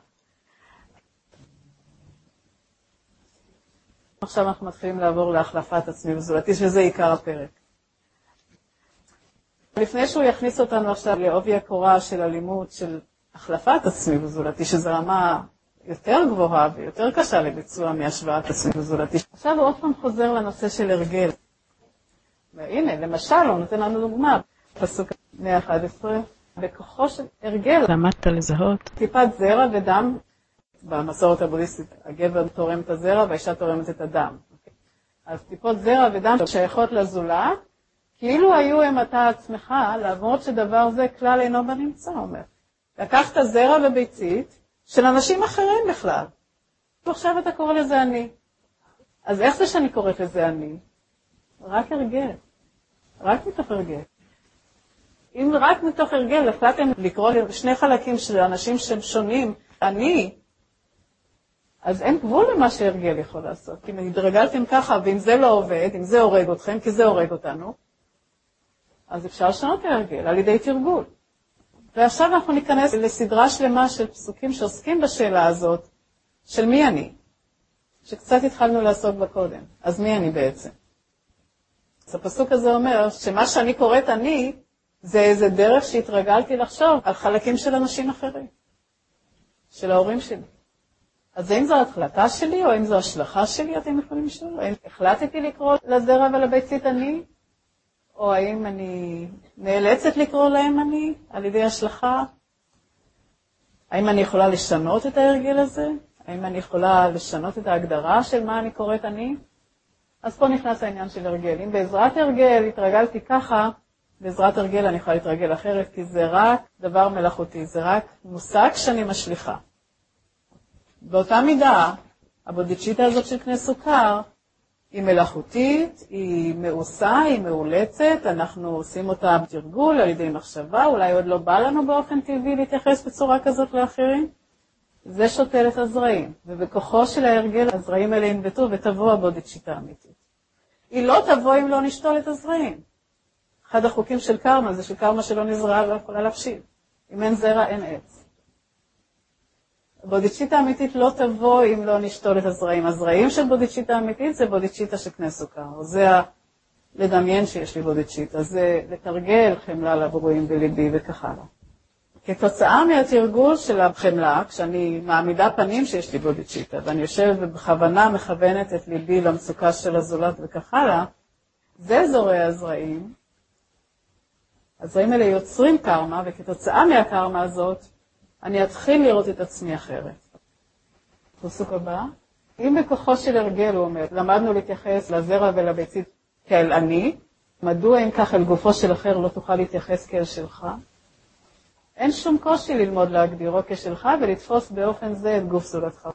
[SPEAKER 1] עכשיו אנחנו מתחילים לעבור להחלפת עצמי וזולתי, שזה עיקר הפרק. לפני שהוא יכניס אותנו עכשיו לעובי הקורה של הלימוד של החלפת עצמי וזולתי, שזו רמה יותר גבוהה ויותר קשה לביצוע מהשוואת עצמי וזולתי. עכשיו הוא עוד פעם חוזר לנושא של הרגל. והנה, למשל, הוא נותן לנו דוגמה. פסוק 111, בכוחו של הרגל.
[SPEAKER 2] למדת לזהות.
[SPEAKER 1] טיפת זרע ודם. במסורת הבודהיסטית, הגבר תורם את הזרע והאישה תורמת את הדם. אז טיפות זרע ודם שייכות לזולת, כאילו היו הם אתה עצמך, למרות שדבר זה כלל אינו בנמצא, אומר. לקחת זרע וביצית של אנשים אחרים בכלל. ועכשיו אתה קורא לזה אני. אז איך זה שאני קוראת לזה אני? רק הרגל. רק מתוך הרגל. אם רק מתוך הרגל החלטתם לקרוא לשני חלקים של אנשים שהם שונים, אני, אז אין גבול למה שהרגל יכול לעשות. אם התרגלתם ככה, ואם זה לא עובד, אם זה הורג אתכם, כי זה הורג אותנו, אז אפשר לשנות את ההרגל על ידי תרגול. ועכשיו אנחנו ניכנס לסדרה שלמה של פסוקים שעוסקים בשאלה הזאת, של מי אני, שקצת התחלנו לעסוק בה קודם. אז מי אני בעצם? אז הפסוק הזה אומר שמה שאני קוראת אני, זה איזה דרך שהתרגלתי לחשוב על חלקים של אנשים אחרים, של ההורים שלי. אז האם זו החלטה שלי, או האם זו השלכה שלי, אתם יכולים לשאול? האם החלטתי לקרוא לזרע ולביצית אני, או האם אני נאלצת לקרוא להם אני, על ידי השלכה? האם אני יכולה לשנות את ההרגל הזה? האם אני יכולה לשנות את ההגדרה של מה אני קוראת אני? אז פה נכנס העניין של הרגל. אם בעזרת הרגל התרגלתי ככה, בעזרת הרגל אני יכולה להתרגל אחרת, כי זה רק דבר מלאכותי, זה רק מושג שאני משליחה. באותה מידה, הבודיצ'יטה הזאת של קנה סוכר, היא מלאכותית, היא מעושה, היא מאולצת, אנחנו עושים אותה בתרגול על ידי מחשבה, אולי עוד לא בא לנו באופן טבעי להתייחס בצורה כזאת לאחרים. זה שוטל את הזרעים, ובכוחו של ההרגל הזרעים האלה ינבטו ותבוא הבודיצ'יטה האמיתית. היא לא תבוא אם לא נשתול את הזרעים. אחד החוקים של קרמה זה שקרמה שלא נזרעה לא יכולה להפשיל. אם אין זרע אין עץ. הבודיצ'יטה האמיתית לא תבוא אם לא נשתול את הזרעים. הזרעים של בודיצ'יטה האמיתית זה בודיצ'יטה של קנה סוכר. זה לדמיין שיש לי בודיצ'יטה. זה לתרגל חמלה לברואים בליבי וכך הלאה. כתוצאה מהתרגול של החמלה, כשאני מעמידה פנים שיש לי בודיצ'יטה, ואני יושבת ובכוונה מכוונת את ליבי למצוקה של הזולת וכך הלאה, זה זורע הזרעים. הזרעים האלה יוצרים קרמה, וכתוצאה מהקרמה הזאת, אני אתחיל לראות את עצמי אחרת. פסוק הבא. אם בכוחו של הרגל, הוא אומר, למדנו להתייחס לזרע ולביצית כאל אני, מדוע אם כך אל גופו של אחר לא תוכל להתייחס כאל שלך? אין שום קושי ללמוד להגדירו כשלך ולתפוס באופן זה את גוף זולתך. הוא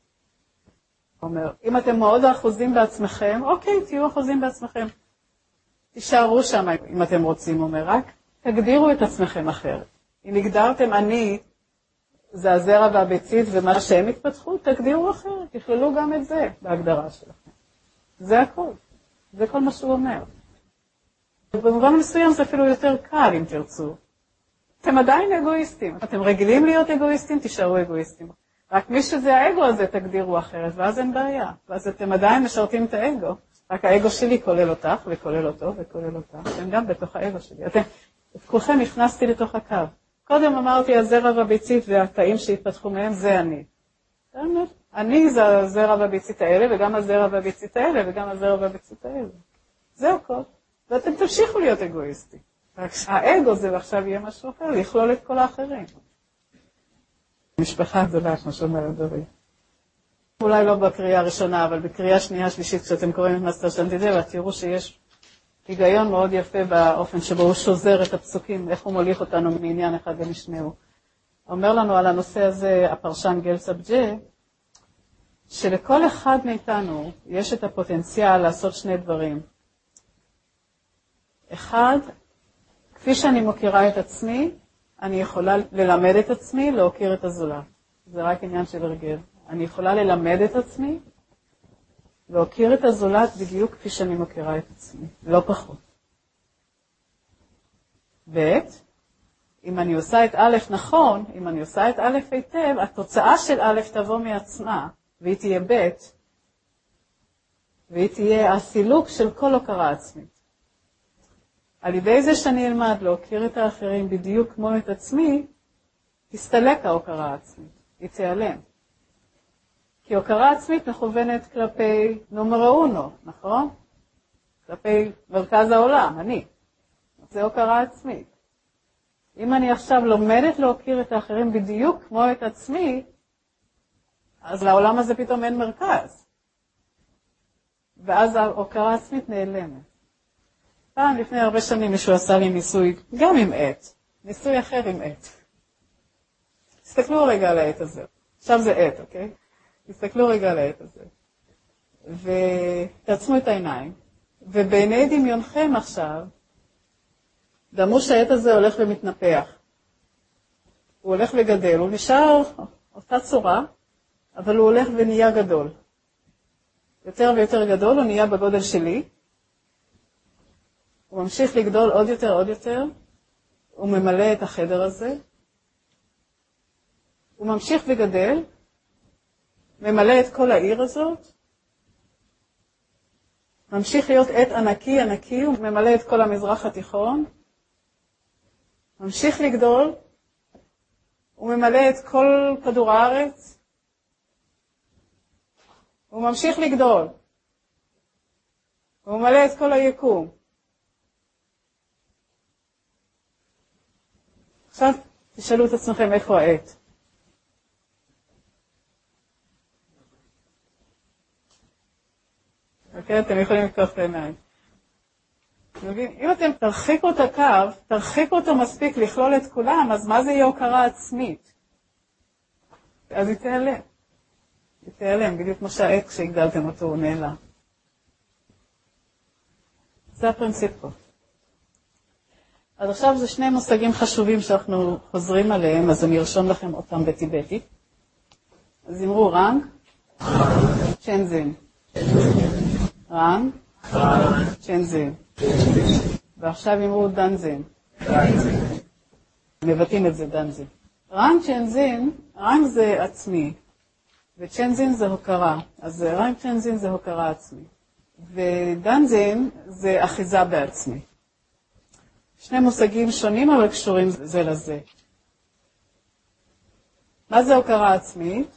[SPEAKER 1] אומר, אם אתם מאוד אחוזים בעצמכם, אוקיי, תהיו אחוזים בעצמכם. תישארו שם אם אתם רוצים, הוא אומר, רק תגדירו את עצמכם אחרת. אם הגדרתם אני, זה הזרע והביצית ומה שהם התפתחו, תגדירו אחרת, תכללו גם את זה בהגדרה שלכם. זה הכל. זה כל מה שהוא אומר. במובן מסוים זה אפילו יותר קל אם תרצו. אתם עדיין אגואיסטים. אתם רגילים להיות אגואיסטים, תישארו אגואיסטים. רק מי שזה האגו הזה תגדירו אחרת, ואז אין בעיה. ואז אתם עדיין משרתים את האגו. רק האגו שלי כולל אותך, וכולל אותו, וכולל אותך. אתם גם בתוך האגו שלי. את כולכם הכנסתי לתוך הקו. קודם אמרתי, הזרע והביצית והתאים שהתפתחו מהם, זה אני. אני זה הזרע והביצית האלה, וגם הזרע והביצית האלה, וגם הזרע והביצית האלה. זה הכל. ואתם תמשיכו להיות אגואיסטים. רק האגו זה עכשיו יהיה משהו אחר, לכלול את כל האחרים. משפחה גדולה, כמו שאומרת דורי. אולי לא בקריאה הראשונה, אבל בקריאה שנייה, שלישית, כשאתם קוראים את מאסטר שאנטידבה, תראו שיש היגיון מאוד יפה באופן שבו הוא שוזר את הפסוקים, איך הוא מוליך אותנו מעניין אחד למשנהו. אומר לנו על הנושא הזה, הפרשן גל סבג'ה, שלכל אחד מאיתנו יש את הפוטנציאל לעשות שני דברים. אחד, כפי שאני מוכירה את עצמי, אני יכולה ללמד את עצמי, להוקיר את הזולת. זה רק עניין של הרגל. אני יכולה ללמד את עצמי, להוקיר את הזולת בדיוק כפי שאני מוכירה את עצמי, לא פחות. ב', אם אני עושה את א' נכון, אם אני עושה את א' היטב, התוצאה של א' תבוא מעצמה, והיא תהיה ב', והיא תהיה הסילוק של כל הוקרה עצמית. על ידי זה שאני אלמד להוקיר את האחרים בדיוק כמו את עצמי, תסתלק ההוקרה העצמית, היא תיעלם. כי הוקרה עצמית מכוונת כלפי נומרו אונו, נכון? כלפי מרכז העולם, אני. זה הוקרה עצמית. אם אני עכשיו לומדת להוקיר את האחרים בדיוק כמו את עצמי, אז לעולם הזה פתאום אין מרכז. ואז ההוקרה עצמית נעלמת. פעם לפני הרבה שנים מישהו עשה לי ניסוי, גם עם עט. ניסוי אחר עם עט. תסתכלו רגע על העט הזה. עכשיו זה עט, אוקיי? תסתכלו רגע על העט הזה. ותעצמו את העיניים. ובעיני דמיונכם עכשיו, דמו שהעט הזה הולך ומתנפח. הוא הולך וגדל, הוא נשאר אותה צורה, אבל הוא הולך ונהיה גדול. יותר ויותר גדול, הוא נהיה בגודל שלי. הוא ממשיך לגדול עוד יותר, עוד יותר. הוא ממלא את החדר הזה. הוא ממשיך וגדל, ממלא את כל העיר הזאת. ממשיך להיות עת ענקי, ענקי, הוא ממלא את כל המזרח התיכון. ממשיך לגדול, הוא ממלא את כל כדור הארץ. הוא ממשיך לגדול. הוא ממלא את כל היקום. עכשיו תשאלו את עצמכם איפה העת. אוקיי? אתם יכולים לפתוח את העיניים. אם אתם תרחיקו את הקו, תרחיקו אותו מספיק לכלול את כולם, אז מה זה יהיה הוקרה עצמית? אז היא תיעלם. היא תיעלם, בדיוק כמו שהעת כשהגדלתם אותו הוא נעלם. זה הפרינציפ פה. אז עכשיו זה שני מושגים חשובים שאנחנו חוזרים עליהם, אז אני ארשום לכם אותם בטיבטית. אז אמרו רנג, צ'נזין. רנג, צ'נזין. ועכשיו אמרו דנזין. מבטאים את זה דנזין. רנג צ'נזין, רנג זה עצמי, וצ'נזין זה הוקרה. אז רנג צ'נזין זה הוקרה עצמי. ודנזין זה אחיזה בעצמי. שני מושגים שונים אבל קשורים זה לזה. מה זה הוקרה עצמית?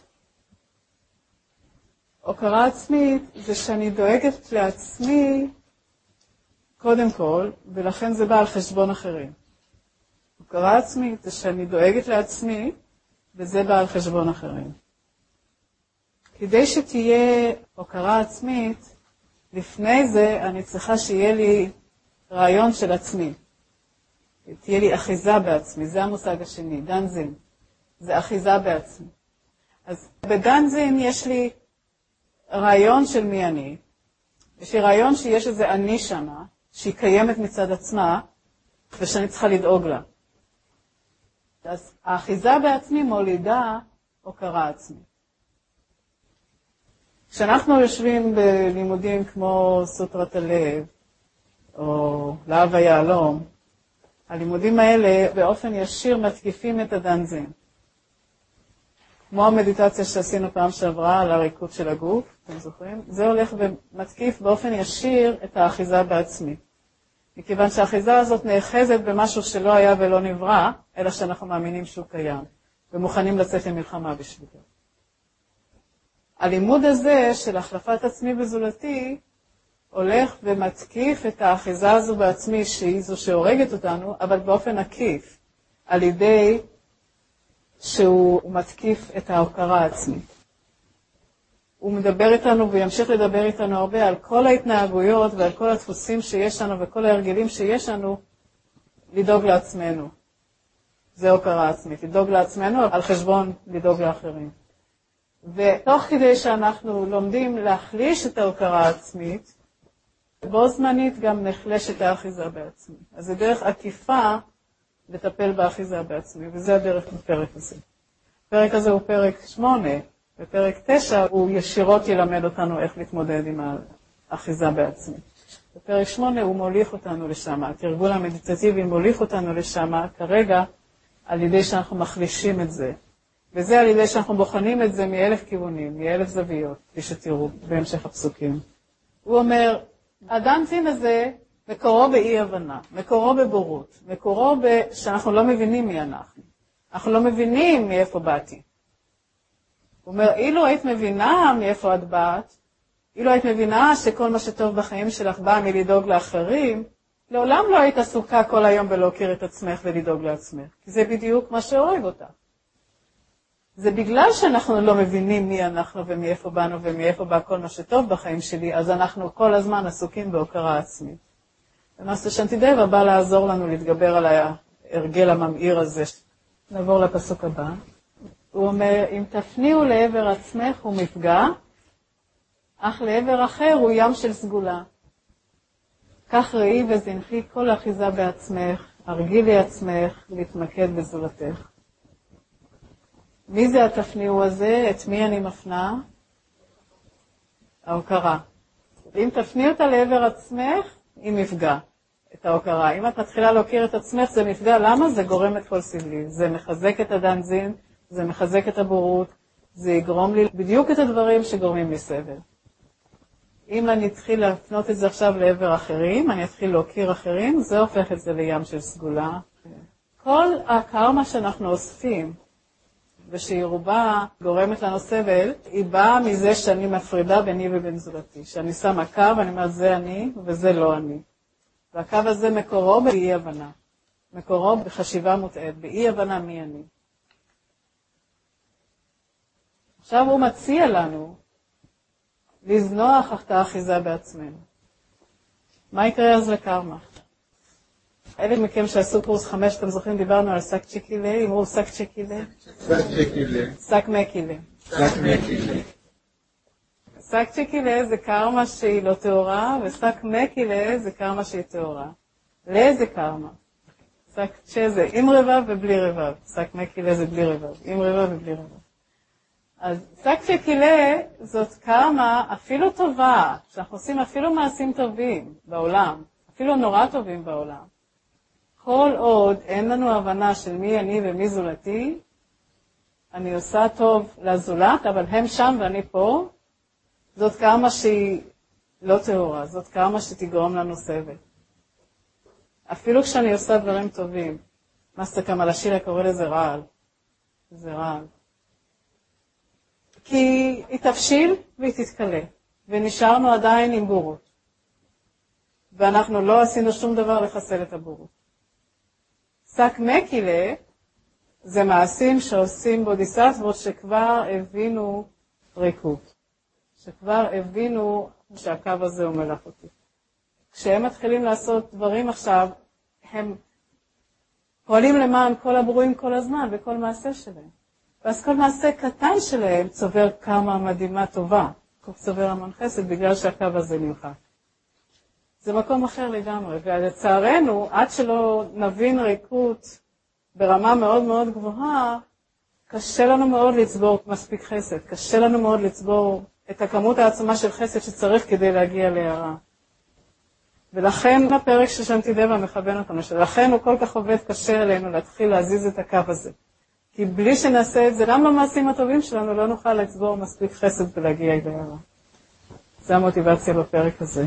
[SPEAKER 1] הוקרה עצמית זה שאני דואגת לעצמי קודם כל, ולכן זה בא על חשבון אחרים. הוקרה עצמית זה שאני דואגת לעצמי, וזה בא על חשבון אחרים. כדי שתהיה הוקרה עצמית, לפני זה אני צריכה שיהיה לי רעיון של עצמי. תהיה לי אחיזה בעצמי, זה המושג השני, דנזין. זה אחיזה בעצמי. אז בדנזין יש לי רעיון של מי אני. יש לי רעיון שיש איזה אני שמה, שהיא קיימת מצד עצמה, ושאני צריכה לדאוג לה. אז האחיזה בעצמי מולידה הוקרה עצמית. כשאנחנו יושבים בלימודים כמו סוטרת הלב, או להב היהלום, הלימודים האלה באופן ישיר מתקיפים את הדנזין. כמו המדיטציה שעשינו פעם שעברה על הריקוד של הגוף, אתם זוכרים? זה הולך ומתקיף באופן ישיר את האחיזה בעצמי. מכיוון שהאחיזה הזאת נאחזת במשהו שלא היה ולא נברא, אלא שאנחנו מאמינים שהוא קיים, ומוכנים לצאת למלחמה בשבילו. הלימוד הזה של החלפת עצמי וזולתי, הולך ומתקיף את האחיזה הזו בעצמי, שהיא זו שהורגת אותנו, אבל באופן עקיף, על ידי שהוא מתקיף את ההוקרה העצמית. הוא מדבר איתנו וימשיך לדבר איתנו הרבה על כל ההתנהגויות ועל כל הדפוסים שיש לנו וכל ההרגלים שיש לנו לדאוג לעצמנו. זה הוקרה עצמית, לדאוג לעצמנו על חשבון לדאוג לאחרים. ותוך כדי שאנחנו לומדים להחליש את ההוקרה העצמית, בו זמנית גם נחלש את האחיזה בעצמי. אז זה דרך עקיפה לטפל באחיזה בעצמי, וזה הדרך בפרק הזה. הפרק הזה הוא פרק 8, ופרק 9 הוא ישירות ילמד אותנו איך להתמודד עם האחיזה בעצמי. בפרק 8 הוא מוליך אותנו לשם, התרגול המדיטטיבי מוליך אותנו לשם כרגע על ידי שאנחנו מחלישים את זה. וזה על ידי שאנחנו בוחנים את זה מאלף כיוונים, מאלף זוויות, כפי שתראו בהמשך הפסוקים. הוא אומר, הדנזין הזה מקורו באי הבנה, מקורו בבורות, מקורו שאנחנו לא מבינים מי אנחנו. אנחנו לא מבינים מאיפה באתי. הוא אומר, אילו היית מבינה מאיפה את באת, אילו היית מבינה שכל מה שטוב בחיים שלך בא מלדאוג לאחרים, לעולם לא היית עסוקה כל היום בלהוקיר את עצמך ולדאוג לעצמך. כי זה בדיוק מה שהורג אותה. זה בגלל שאנחנו לא מבינים מי אנחנו ומאיפה באנו ומאיפה בא כל מה שטוב בחיים שלי, אז אנחנו כל הזמן עסוקים בהוקרה עצמית. ומאסטר שנטידייבה בא לעזור לנו להתגבר על ההרגל הממאיר הזה. נעבור לפסוק הבא. הוא אומר, אם תפניעו לעבר עצמך הוא מפגע, אך לעבר אחר הוא ים של סגולה. כך ראי וזנחי כל אחיזה בעצמך, הרגילי עצמך להתמקד בזולתך. מי זה התפניעו הזה? את מי אני מפנה? ההוקרה. אם תפני אותה לעבר עצמך, היא מפגע את ההוקרה. אם את מתחילה להוקיר את עצמך, זה מפגע. למה? זה גורם את כל סבלי. זה מחזק את הדנזין, זה מחזק את הבורות, זה יגרום לי בדיוק את הדברים שגורמים לי סבל. אם אני אתחיל להפנות את זה עכשיו לעבר אחרים, אני אתחיל להוקיר אחרים, זה הופך את זה לים של סגולה. כל הקרמה שאנחנו אוספים, ושהיא רובה גורמת לנו סבל, היא באה מזה שאני מפרידה ביני ובין זולתי. שאני שמה קו, אני אומרת, זה אני וזה לא אני. והקו הזה מקורו באי הבנה. מקורו בחשיבה מוטעית, באי הבנה מי אני. עכשיו הוא מציע לנו לזנוח את האחיזה בעצמנו. מה יקרה אז לקרמה? אלה מכם שעשו קורס 5, אתם זוכרים, דיברנו על סק צ'קילה, אמרו סק צ'קילה?
[SPEAKER 3] סק צ'קילה.
[SPEAKER 1] סק מקילה.
[SPEAKER 3] סק מקילה.
[SPEAKER 1] סק צ'קילה זה קרמה שהיא לא טהורה, וסק מקילה זה קרמה שהיא טהורה. לאיזה קרמה? סק צ'ה זה עם רבב ובלי רבב. סק מקילה זה בלי רבב. עם רבב ובלי רבב. אז סק צ'קילה זאת קרמה אפילו טובה, שאנחנו עושים אפילו מעשים טובים בעולם, אפילו נורא טובים בעולם. כל עוד אין לנו הבנה של מי אני ומי זולתי, אני עושה טוב לזולת, אבל הם שם ואני פה, זאת קרמה שהיא לא טהורה, זאת קרמה שתגרום לנו סבל. אפילו כשאני עושה דברים טובים, מאסטר קמאל השילה קורא לזה רעל. זה רעל. כי היא תבשיל והיא תתקלה, ונשארנו עדיין עם בורות. ואנחנו לא עשינו שום דבר לחסל את הבורות. סק מקילה זה מעשים שעושים בודיסטבות שכבר הבינו ריקות. שכבר הבינו שהקו הזה הוא מלאכותי. כשהם מתחילים לעשות דברים עכשיו, הם פועלים למען כל הברואים כל הזמן וכל מעשה שלהם. ואז כל מעשה קטן שלהם צובר כמה מדהימה טובה. צובר המון חסד בגלל שהקו הזה נמחק. זה מקום אחר לגמרי. ולצערנו, עד שלא נבין ריקות ברמה מאוד מאוד גבוהה, קשה לנו מאוד לצבור מספיק חסד. קשה לנו מאוד לצבור את הכמות העצומה של חסד שצריך כדי להגיע להערה. ולכן הפרק של שנתידבה מכוון אותנו, לכן הוא כל כך עובד קשה עלינו להתחיל להזיז את הקו הזה. כי בלי שנעשה את זה, גם במעשים הטובים שלנו לא נוכל לצבור מספיק חסד ולהגיע להערה. זו המוטיבציה בפרק הזה.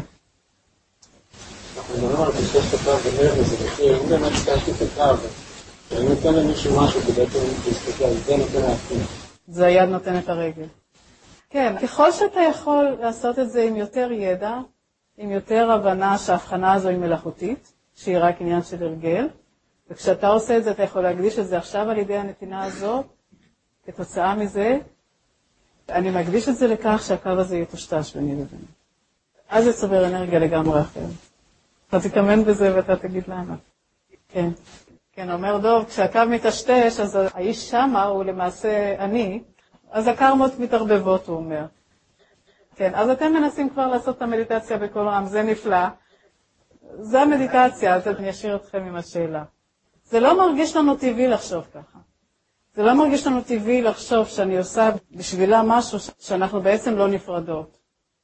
[SPEAKER 3] אנחנו מדברים על פשטש את הקו ונראה וזה בכיר, אם באמת פשטשתי את הקו, אני נותן למישהו משהו כדי להסתכל, זה נותן להפתיע.
[SPEAKER 1] זה היד נותן את הרגל. כן, ככל שאתה יכול לעשות את זה עם יותר ידע, עם יותר הבנה שההבחנה הזו היא מלאכותית, שהיא רק עניין של הרגל, וכשאתה עושה את זה אתה יכול להקדיש את זה עכשיו על ידי הנתינה הזאת, כתוצאה מזה, אני מקדיש את זה לכך שהקו הזה יטושטש ביני לביני. אז זה צובר אנרגיה לגמרי אחרת. אתה תתאמן בזה ואתה תגיד למה. כן. כן, אומר דוב, כשהקו מטשטש, אז האיש שמה הוא למעשה אני, אז הקרמות מתערבבות, הוא אומר. כן, אז אתם מנסים כבר לעשות את המדיטציה בכל רם, זה נפלא. זה המדיטציה, אז אני אשאיר אתכם עם השאלה. זה לא מרגיש לנו טבעי לחשוב ככה. זה לא מרגיש לנו טבעי לחשוב שאני עושה בשבילה משהו שאנחנו בעצם לא נפרדות.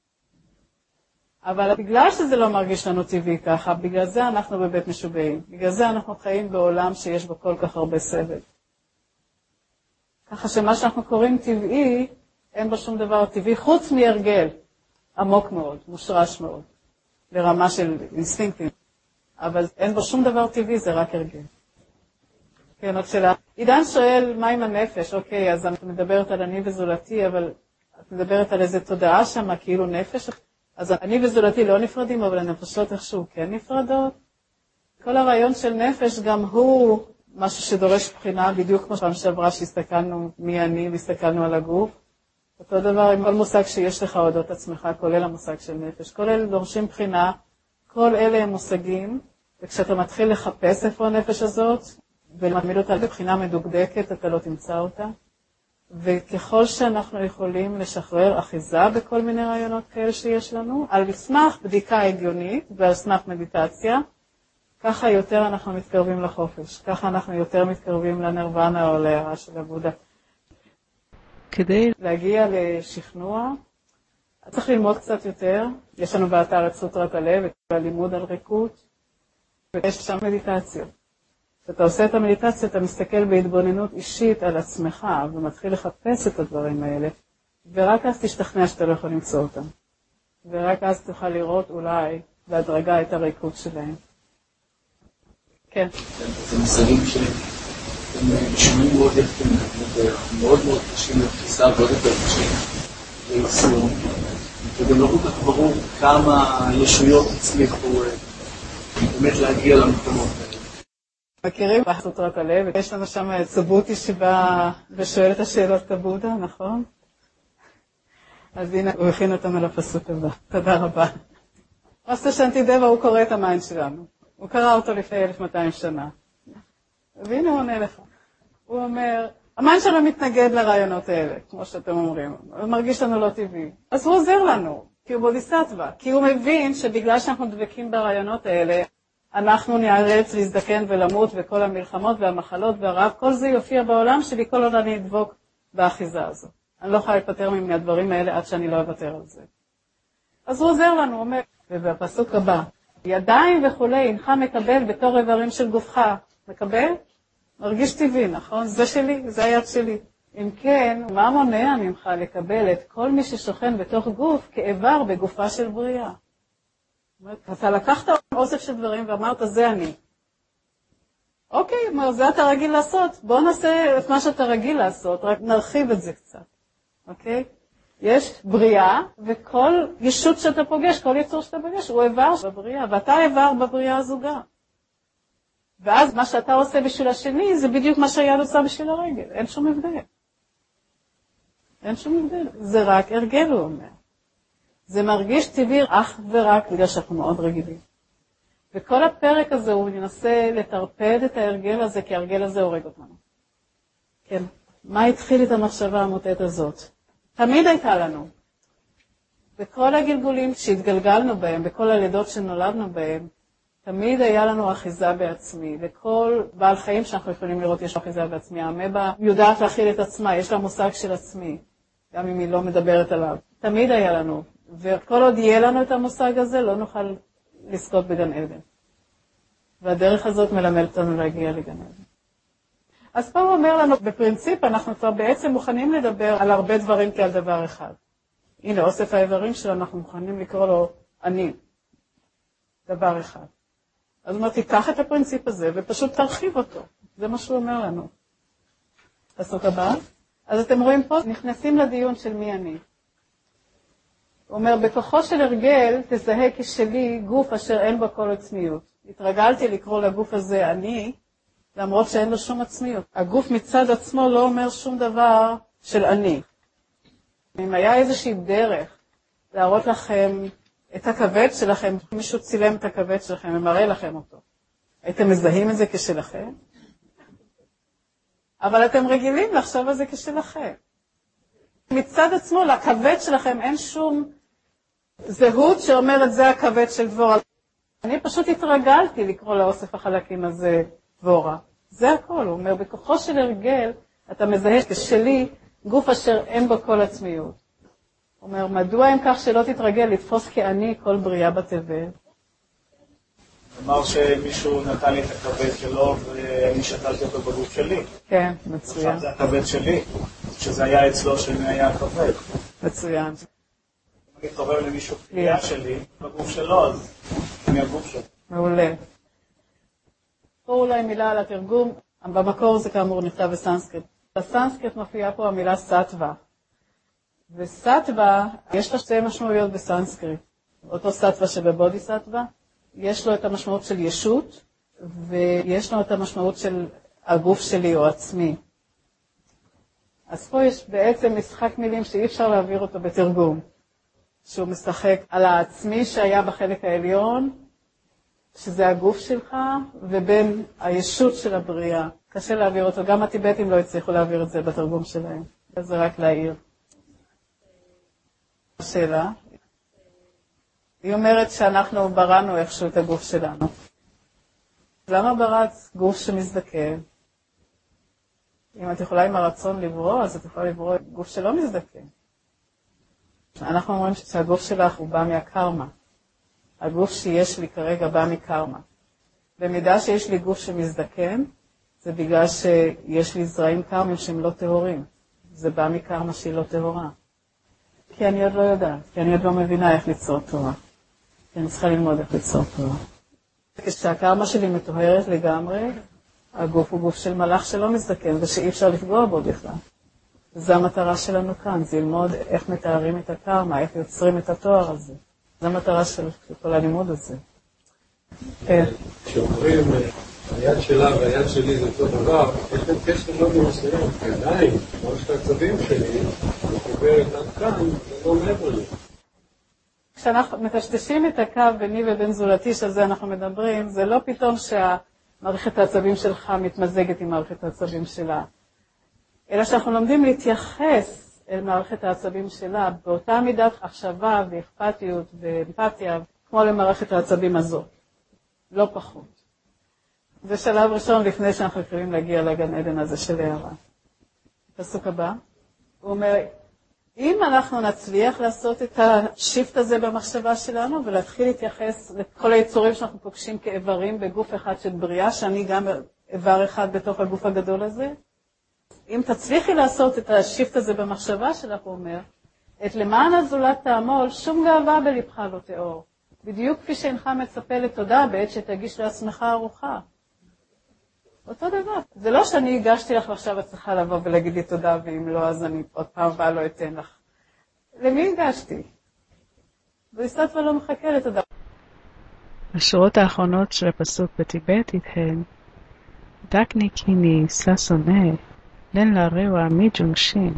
[SPEAKER 1] אבל בגלל שזה לא מרגיש לנו טבעי ככה, בגלל זה אנחנו בבית משובעים. בגלל זה אנחנו חיים בעולם שיש בו כל כך הרבה סבל. ככה שמה שאנחנו קוראים טבעי, אין בו שום דבר טבעי, חוץ מהרגל, עמוק מאוד, מושרש מאוד, לרמה של אינסטינקטים. אבל אין בו שום דבר טבעי, זה רק הרגל. כן, עוד שאלה. עידן שואל, מה עם הנפש? אוקיי, אז את מדברת על אני וזולתי, אבל את מדברת על איזו תודעה שם, כאילו נפש. אז אני וזולתי לא נפרדים, אבל הנפשות איכשהו כן נפרדות. כל הרעיון של נפש גם הוא משהו שדורש בחינה, בדיוק כמו פעם שעברה שהסתכלנו מי אני והסתכלנו על הגוף. אותו דבר עם כל מושג שיש לך אודות עצמך, כולל המושג של נפש. כל אלה דורשים בחינה, כל אלה הם מושגים, וכשאתה מתחיל לחפש איפה הנפש הזאת, ולמעמיד אותה לבחינה מדוקדקת, אתה לא תמצא אותה. וככל שאנחנו יכולים לשחרר אחיזה בכל מיני רעיונות כאלה שיש לנו, על סמך בדיקה הגיונית ועל סמך מדיטציה, ככה יותר אנחנו מתקרבים לחופש, ככה אנחנו יותר מתקרבים לנירוונה או להערה של הבודה.
[SPEAKER 2] כדי
[SPEAKER 1] להגיע לשכנוע, צריך ללמוד קצת יותר. יש לנו באתר את סוטרת הלב, את הלימוד על ריקות, ויש שם מדיטציות. כשאתה עושה את המדיטציה, אתה מסתכל בהתבוננות אישית על עצמך, ומתחיל לחפש את הדברים האלה, ורק אז תשתכנע שאתה לא יכול למצוא אותם. ורק אז תוכל לראות אולי בהדרגה את הריקות שלהם. כן.
[SPEAKER 4] זה מושגים שהם נשמעים מאוד יפים, מאוד מאוד קשים לתפיסה, ועוד יותר קשים ליישום, וגם לא כל כך ברור כמה ישויות הצליחו באמת להגיע למקומות האלה.
[SPEAKER 1] מכירים בסוטרת הלב, יש לנו שם את סובוטי שבא ושואל את השאלות כבודה, נכון? אז הנה, הוא הכין אותנו לפסוק הבא. תודה רבה. מאסטר שאנטידבה, הוא קורא את המיינד שלנו. הוא קרא אותו לפני 1200 שנה. והנה הוא עונה לך. הוא אומר, המיינד שלנו מתנגד לרעיונות האלה, כמו שאתם אומרים. הוא מרגיש לנו לא טבעי. אז הוא עוזר לנו, כי הוא בודיסטווה. כי הוא מבין שבגלל שאנחנו דבקים ברעיונות האלה, אנחנו נאלץ להזדקן ולמות, וכל המלחמות והמחלות והרעב, כל זה יופיע בעולם שלי, כל עוד אני אדבוק באחיזה הזו. אני לא יכולה להיפטר מהדברים האלה עד שאני לא אוותר על זה. אז הוא עוזר לנו, הוא אומר, ובפסוק הבא, ידיים וכולי, אינך מקבל בתור איברים של גופך. מקבל? מרגיש טבעי, נכון? זה שלי, זה היד שלי. אם כן, מה מונע ממך לקבל את כל מי ששוכן בתוך גוף כאיבר בגופה של בריאה? אתה לקחת אוסף של דברים ואמרת, זה אני. אוקיי, זה אתה רגיל לעשות. בוא נעשה את מה שאתה רגיל לעשות, רק נרחיב את זה קצת. אוקיי? יש בריאה, וכל ישות שאתה פוגש, כל יצור שאתה פוגש, הוא איבר בבריאה, ואתה איבר בבריאה הזוגה. ואז מה שאתה עושה בשביל השני, זה בדיוק מה שהיד עושה בשביל הרגל. אין שום הבדל. אין שום הבדל. זה רק הרגל, הוא אומר. זה מרגיש טבעי אך ורק בגלל שאנחנו מאוד רגילים. וכל הפרק הזה הוא מנסה לטרפד את ההרגל הזה, כי ההרגל הזה הורג אותנו. כן. מה התחיל את המחשבה המוטעת הזאת? תמיד הייתה לנו. בכל הגלגולים שהתגלגלנו בהם, בכל הלידות שנולדנו בהם, תמיד היה לנו אחיזה בעצמי. לכל בעל חיים שאנחנו יכולים לראות יש אחיזה בעצמי. האמבה יודעת להכיל את עצמה, יש לה מושג של עצמי, גם אם היא לא מדברת עליו. תמיד היה לנו. וכל עוד יהיה לנו את המושג הזה, לא נוכל לזכות בגן עדן. והדרך הזאת מלמד אותנו להגיע לגן עדן. אז פה הוא אומר לנו, בפרינציפ אנחנו כבר בעצם מוכנים לדבר על הרבה דברים כעל דבר אחד. הנה, אוסף האיברים שלנו, אנחנו מוכנים לקרוא לו אני. דבר אחד. אז הוא אומר, תיקח את הפרינציפ הזה ופשוט תרחיב אותו. זה מה שהוא אומר לנו. פסוק הבא. אז אתם רואים פה, נכנסים לדיון של מי אני. הוא אומר, בכוחו של הרגל תזהה כשלי גוף אשר אין בו כל עצמיות. התרגלתי לקרוא לגוף הזה אני, למרות שאין לו שום עצמיות. הגוף מצד עצמו לא אומר שום דבר של אני. אם היה איזושהי דרך להראות לכם את הכבד שלכם, מישהו צילם את הכבד שלכם ומראה לכם אותו, הייתם מזהים את זה כשלכם? אבל אתם רגילים לחשוב על זה כשלכם. מצד עצמו, לכבד שלכם אין שום זהות שאומרת זה הכבד של דבורה. אני פשוט התרגלתי לקרוא לאוסף החלקים הזה דבורה. זה הכל, הוא אומר, בכוחו של הרגל אתה מזהה כשלי גוף אשר אין בו כל עצמיות. הוא אומר, מדוע אם כך שלא תתרגל לתפוס כאני כל בריאה בתבל?
[SPEAKER 5] אמר שמישהו נתן לי את הכבד שלו ואני שתלתי אותו בגוף שלי.
[SPEAKER 1] כן, מצוין.
[SPEAKER 5] עכשיו זה הכבד שלי, שזה היה אצלו שאני היה הכבד.
[SPEAKER 1] מצוין.
[SPEAKER 5] אם אני תורם למישהו פגיעה שלי בגוף שלו, אז אני הגוף שלו.
[SPEAKER 1] מעולה. פה אולי מילה על התרגום. במקור זה כאמור נכתב בסנסקריט. בסנסקריט מופיעה פה המילה סטווה. וסטווה, יש לה שתי משמעויות בסנסקריט. אותו סטווה שבבודיסטווה, יש לו את המשמעות של ישות, ויש לו את המשמעות של הגוף שלי או עצמי. אז פה יש בעצם משחק מילים שאי אפשר להעביר אותו בתרגום. שהוא משחק על העצמי שהיה בחלק העליון, שזה הגוף שלך, ובין הישות של הבריאה. קשה להעביר אותו, גם הטיבטים לא הצליחו להעביר את זה בתרגום שלהם. זה רק להעיר. השאלה, היא אומרת שאנחנו בראנו איכשהו את הגוף שלנו. למה בראת גוף שמזדקן? אם את יכולה עם הרצון לברוא, אז את יכולה לברוא גוף שלא מזדקן. אנחנו אומרים שהגוף שלך הוא בא מהקרמה. הגוף שיש לי כרגע בא מקרמה. במידה שיש לי גוף שמזדקן, זה בגלל שיש לי זרעים קרמים שהם לא טהורים. זה בא מקרמה שהיא לא טהורה. כי אני עוד לא יודעת, כי אני עוד לא מבינה איך ליצור תורה. כי אני צריכה ללמוד איך ליצור תורה. כשהקרמה שלי מטוהרת לגמרי, הגוף הוא גוף של מלאך שלא מזדקן ושאי אפשר לפגוע בו בכלל. זו המטרה שלנו כאן, זה ללמוד איך מתארים את הקרמה, איך יוצרים את התואר הזה. זו המטרה של כל הלימוד הזה.
[SPEAKER 3] כשאומרים, היד שלה והיד שלי זה אותו דבר, יש להם קשר לא מסוים, עדיין, ממש העצבים שלי, מחוברת עד כאן, זה לא מעבר לי.
[SPEAKER 1] כשאנחנו מטשטשים את הקו ביני ובין זולתי, שעל זה אנחנו מדברים, זה לא פתאום שהמערכת העצבים שלך מתמזגת עם מערכת העצבים שלה, אלא שאנחנו לומדים להתייחס אל מערכת העצבים שלה באותה מידת החשבה ואכפתיות ואמפתיה, כמו למערכת העצבים הזאת, לא פחות. זה שלב ראשון לפני שאנחנו יכולים להגיע לגן עדן הזה של הערה. פסוק הבא, הוא אומר, אם אנחנו נצליח לעשות את השיפט הזה במחשבה שלנו ולהתחיל להתייחס לכל היצורים שאנחנו פוגשים כאיברים בגוף אחד של בריאה, שאני גם איבר אחד בתוך הגוף הגדול הזה, אם תצליחי לעשות את השיפט הזה במחשבה שלך, הוא אומר, את למען הזולת תעמול, שום גאווה בלבך לא תיאור. בדיוק כפי שאינך מצפה לתודה בעת שתגיש לעצמך ארוחה. אותו דבר. זה לא שאני הגשתי לך ועכשיו את צריכה לבוא ולהגיד לי תודה, ואם לא, אז אני עוד פעם הבאה לא אתן לך. למי הגשתי? בריסטות ולא מחכה לתודה.
[SPEAKER 2] השורות האחרונות של הפסוק בטיבטית הן דקני קיני ססונה לן לרוע מי ג'ונגשין.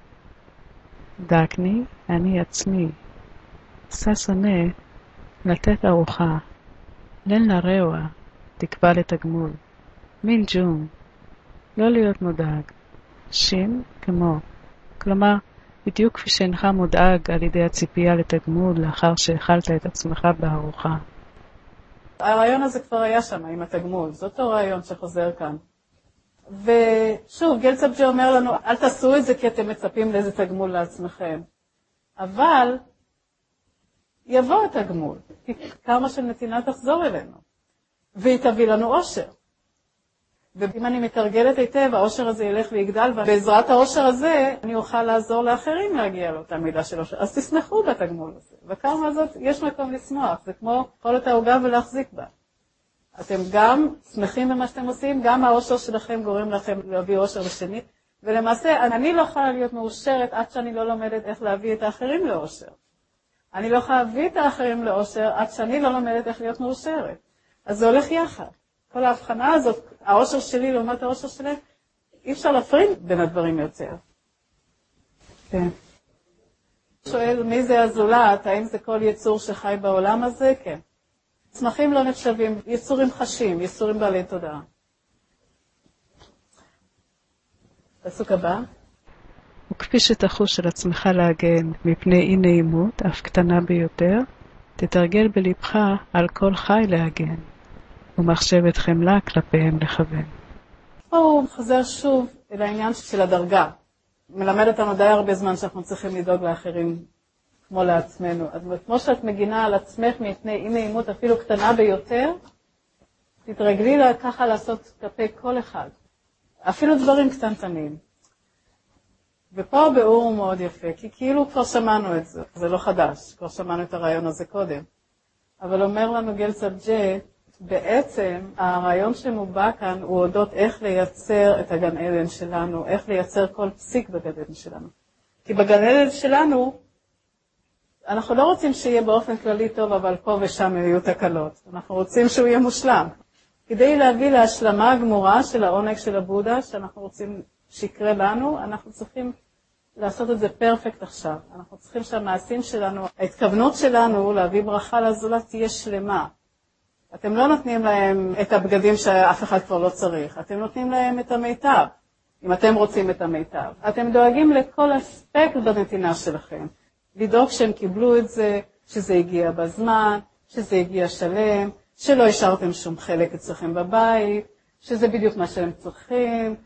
[SPEAKER 2] דקני, אני עצמי. ססונה, לתת ארוחה. לן לרוע, תקווה לתגמול. מין ג'ון, לא להיות מודאג. שין, כמו. כלומר, בדיוק כפי שאינך מודאג על ידי הציפייה לתגמול לאחר שהאכלת את עצמך בארוחה.
[SPEAKER 1] הרעיון הזה כבר היה שם עם התגמול, זה אותו רעיון שחוזר כאן. ושוב, גלצבג'ה אומר לנו, אל תעשו את זה כי אתם מצפים לאיזה תגמול לעצמכם. אבל יבוא התגמול, כי כמה של נתינה תחזור אלינו, והיא תביא לנו אושר. ואם אני מתרגלת היטב, האושר הזה ילך ויגדל, ובעזרת האושר הזה אני אוכל לעזור לאחרים להגיע לאותה מידה של אושר. אז תשמחו בתגמול הזה. וכמה הזאת יש מקום לשמוח, זה כמו כל את העוגה ולהחזיק בה. אתם גם שמחים במה שאתם עושים, גם האושר שלכם גורם לכם להביא אושר לשני, ולמעשה אני לא יכולה להיות מאושרת עד שאני לא לומדת איך להביא את האחרים לאושר. אני לא יכולה להביא את האחרים לאושר עד שאני לא לומדת איך להיות מאושרת. אז זה הולך יחד. כל ההבחנה הזאת, האושר שלי לעומת האושר שלהם, אי אפשר להפריד בין הדברים יותר. כן. שואל מי זה הזולת, האם זה כל יצור שחי בעולם הזה? כן. צמחים לא נחשבים, יצורים חשים, יצורים בעלי תודעה. פסוק הבא.
[SPEAKER 2] וכפי שתחוש על עצמך להגן מפני אי נעימות, אף קטנה ביותר, תתרגל בלבך על כל חי להגן, ומחשבת חמלה כלפיהם לכוון.
[SPEAKER 1] פה הוא חוזר שוב אל העניין של הדרגה. מלמד אותנו די הרבה זמן שאנחנו צריכים לדאוג לאחרים כמו לעצמנו. אז כמו שאת מגינה על עצמך מפני אי נעימות אפילו קטנה ביותר, תתרגלי ככה לעשות כלפי כל אחד. אפילו דברים קטנטנים. ופה הביאור הוא מאוד יפה, כי כאילו כבר שמענו את זה, זה לא חדש, כבר שמענו את הרעיון הזה קודם. אבל אומר לנו גלצבג'ה, בעצם הרעיון שמובא כאן הוא אודות איך לייצר את הגן עדן שלנו, איך לייצר כל פסיק בגן עדן שלנו. כי בגן עדן שלנו, אנחנו לא רוצים שיהיה באופן כללי טוב, אבל פה ושם יהיו תקלות. אנחנו רוצים שהוא יהיה מושלם. כדי להביא להשלמה הגמורה של העונג של הבודה, שאנחנו רוצים שיקרה לנו, אנחנו צריכים לעשות את זה פרפקט עכשיו. אנחנו צריכים שהמעשים שלנו, ההתכוונות שלנו להביא ברכה לזולת תהיה שלמה. אתם לא נותנים להם את הבגדים שאף אחד כבר לא צריך. אתם נותנים להם את המיטב, אם אתם רוצים את המיטב. אתם דואגים לכל אספקט בנתינה שלכם. לדאוג שהם קיבלו את זה, שזה הגיע בזמן, שזה הגיע שלם, שלא השארתם שום חלק אצלכם בבית, שזה בדיוק מה שהם צריכים,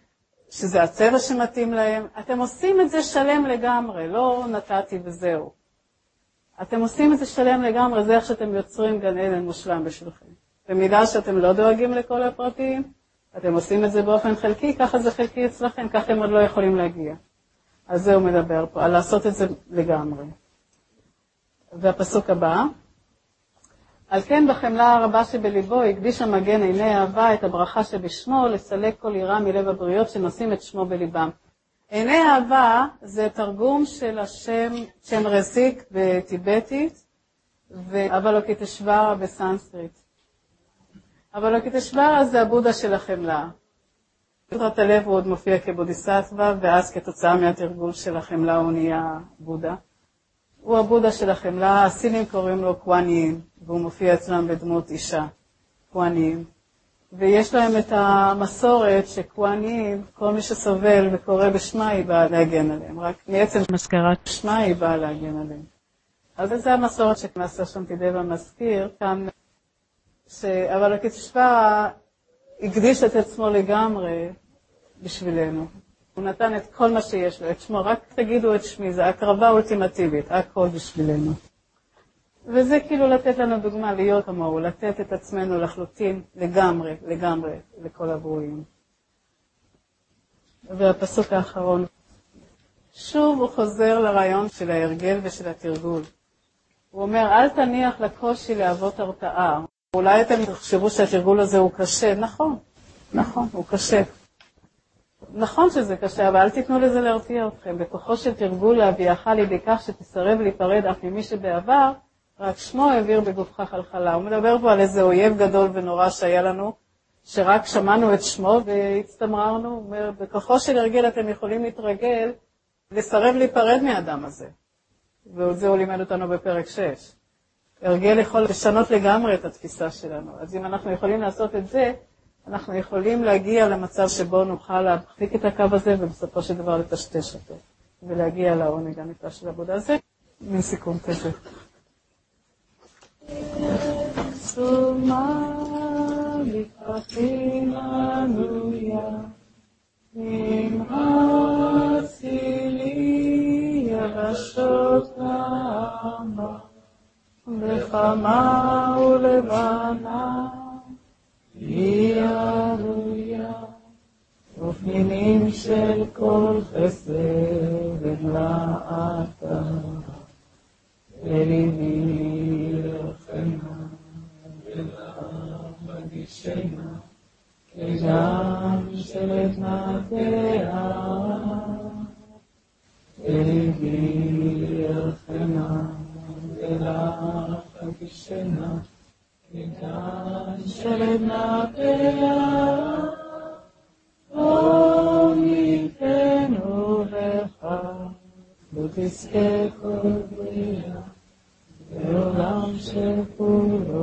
[SPEAKER 1] שזה הצבע שמתאים להם. אתם עושים את זה שלם לגמרי, לא נתתי וזהו. אתם עושים את זה שלם לגמרי, זה איך שאתם יוצרים גן עדן מושלם בשבילכם. במידה שאתם לא דואגים לכל הפרטים, אתם עושים את זה באופן חלקי, ככה זה חלקי אצלכם, ככה הם עוד לא יכולים להגיע. אז זה הוא מדבר פה, על לעשות את זה לגמרי. והפסוק הבא, על כן בחמלה הרבה שבליבו הקדיש המגן עיני אהבה את הברכה שבשמו לסלק כל יראה מלב הבריות שנושאים את שמו בליבם. עיני אהבה זה תרגום של השם שם רזיק בטיבטית ואבלוקיטשוורה בסנסקריט. אבלוקיטשוורה זה הבודה של החמלה. בודרת הלב הוא עוד מופיע כבודיסטווה ואז כתוצאה מהתרגול של החמלה הוא נהיה בודה. הוא הבודה של החמלה, הסינים קוראים לו קואנין, והוא מופיע אצלם בדמות אישה, קואנין. ויש להם את המסורת שקואנין, כל מי שסובל וקורא בשמה היא באה להגן עליהם, רק מעצם מזכרת שמה היא באה להגן עליהם. אז זה המסורת שמאסטר שאנטי-דייבה מזכיר כאן, שאבלוקיטשוורה הקדיש את עצמו לגמרי בשבילנו. הוא נתן את כל מה שיש לו, את שמו, רק תגידו את שמי, זה הקרבה אולטימטיבית, הכל בשבילנו. וזה כאילו לתת לנו דוגמה להיות כמוהו, לתת את עצמנו לחלוטין לגמרי, לגמרי, לכל הברואים. והפסוק האחרון, שוב הוא חוזר לרעיון של ההרגל ושל התרגול. הוא אומר, אל תניח לקושי להוות הרתעה. אולי אתם תחשבו שהתרגול הזה הוא קשה, נכון, הוא קשה. נכון שזה קשה, אבל אל תיתנו לזה להרתיע אתכם. בכוחו של תרגול להביאך לידי כך שתסרב להיפרד אף ממי שבעבר, רק שמו העביר בגופך חלחלה. הוא מדבר פה על איזה אויב גדול ונורא שהיה לנו, שרק שמענו את שמו והצטמררנו. הוא אומר, בכוחו של הרגל אתם יכולים להתרגל, לסרב להיפרד מהאדם הזה. וזה הוא לימד אותנו בפרק 6. הרגל יכול לשנות לגמרי את התפיסה שלנו. אז אם אנחנו יכולים לעשות את זה, אנחנו יכולים להגיע למצב שבו נוכל להחזיק את הקו הזה ובסופו של דבר לטשטש אותו. ולהגיע לעונג הנפלא של העבודה הזה. מין סיכום כזה. סומה לקחתי לנו יא, נמאסי לי יבשות נעמה, לחמה ולבנה, היא עלויה, ופנינים של כל חסד ולעתה, וליבי רחמה ולחגישנה, כגם של עדנתיה, וליבי רחמה ולחגישנה, כגם של עדנתיה, אום יתנו לך, ותזכה כל בריאה, בעולם שכולו